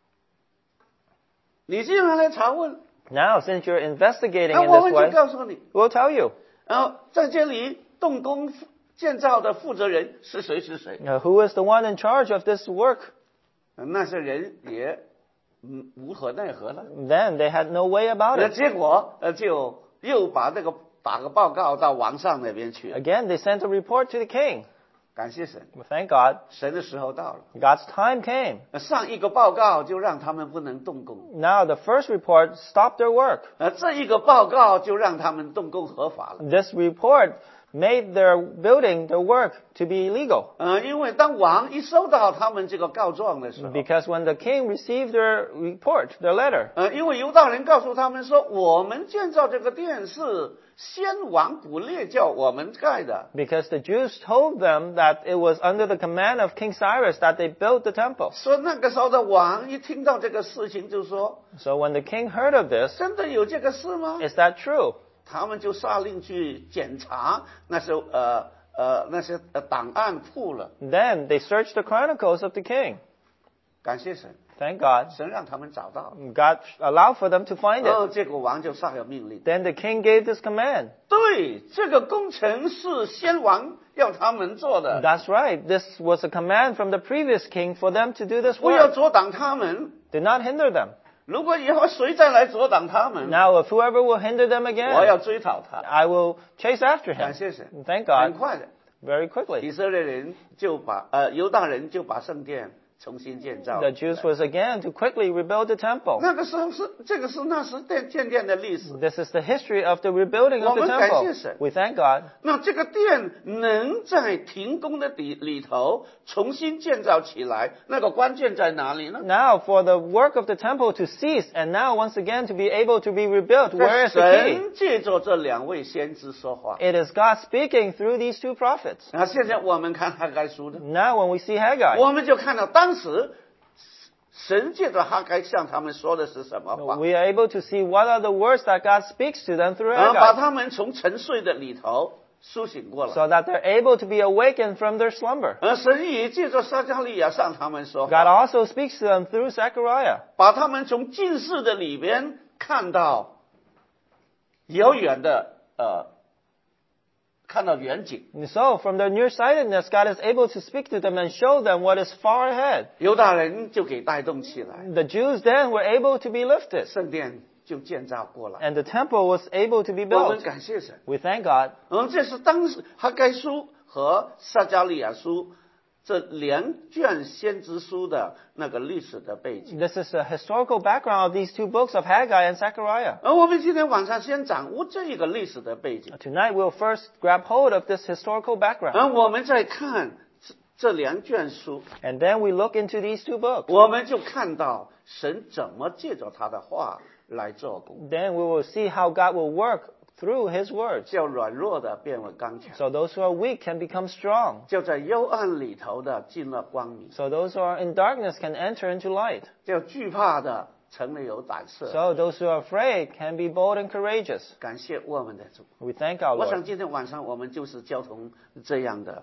你既然来查问， Now, since you're investigating 那 in 我 this 们就 way, 告诉你， we'll tell you 然后在这里动工建造的负责人是谁是谁？ uh, who is the one in charge of this work. 那些人也嗯无可奈何了。 Then they had no way about 那 it. 结果呃就又把这个打个报告到王上那边去。 Again, they sent a report to the king. 感谢神， Well, thank God. 神的时候到了。 God's time came. 上一个报告就让他们不能动工， Now, the first report stopped their work. 呃，这一个报告就让他们动工合法了。 This report made their building, their work, to be legal. 呃，因为当王一收到他们这个告状的时候， Because when the king received their report, their letter, 呃，因为犹大人告诉他们说，我们建造这个殿是先王古列叫我们盖的， because the Jews told them that it was under the command of King Cyrus that they built the temple. 所以那个时候的王一听到这个事情就说， So when the king heard of this, 真的有这个事吗？ is that true? 他们就下令去检查那些呃呃那些呃档案库了。 Then they searched the chronicles of the king. 感谢神， Thank God. 神让他们找到。 God allowed for them to find it. 哦，结果王就下了命令。 Then the king gave this command. 对，这个工程是先王要他们做的， That's right. This was a command from the previous king for them to do this 不要 work. 阻挡他们。 Did not hinder them. 如果以后谁再来阻挡他们， Now, if whoever will hinder them 我要 again, 追讨他。 I will chase after 感 him. 谢神， Thank 很 God. 快的， Very quickly. 以色列人就把呃犹大人就把圣殿重新建造。 The Jews was again to quickly rebuild the temple. 那个时候是这个是那时殿建殿的历史。 This is the history of the rebuilding of the 我们感谢 temple. 神。 We thank God. 那这个殿能在停工的里里头重新建造起来，那个关键在哪里呢？ Now, for the work of the temple to cease, and now once again to be able to be rebuilt, where is the key? 神借着这两位先知说话。 It is God speaking through these two prophets. 啊，现在我们看哈该书的， Now, when we see Haggai, 我们就看到当时神借着哈该向他们说的是什么话？ we are able to see what are the words that God speaks to them through 啊，把 Haggai, 他们从沉睡的里头苏醒过来。 so that they're able to be awakened from their slumber. 而神也借着撒迦利亚向他们说 God 话， also speaks to them through Zechariah, 把他们从近视的里边看到遥远的呃，看到远景。 so from their nearsightedness, God is able to speak to them and show them what is far ahead. 犹大人就给带动起来， The Jews then were able to be lifted, 圣殿就建造过来。 and the temple was able to be 我们 built. 感谢神。 We thank God. 嗯，这是当时哈该书和撒迦利亚书这两卷先知书的那个历史的背景。 This is the historical background of these two books of Haggai and Zechariah. 而我们今天晚上先掌握这一个历史的背景， Tonight we'll first grab hold of this historical background, 而我们再看这这两卷书， and then we look into these two books. 我们就看到神怎么借着他的话来做工， Then we will see how God will work through His words. 叫软弱的变为刚强， So those who are weak can become strong. 叫在幽暗里头的进了光明， So those who are in darkness can enter into light. 叫惧怕的成了有胆色。 So those who are afraid can be bold and courageous. 感谢我们的主。 We thank our 我想 Lord. 今天晚上我们就是交通这样的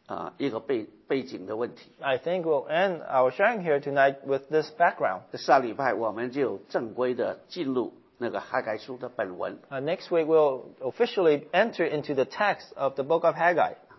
啊、一个背背景的问题。 I think we'll end our sharing here tonight with this background. 上礼拜我们就正规的进入那个哈该书的本文。 Uh, next week we'll officially enter into the text of the book of Haggai.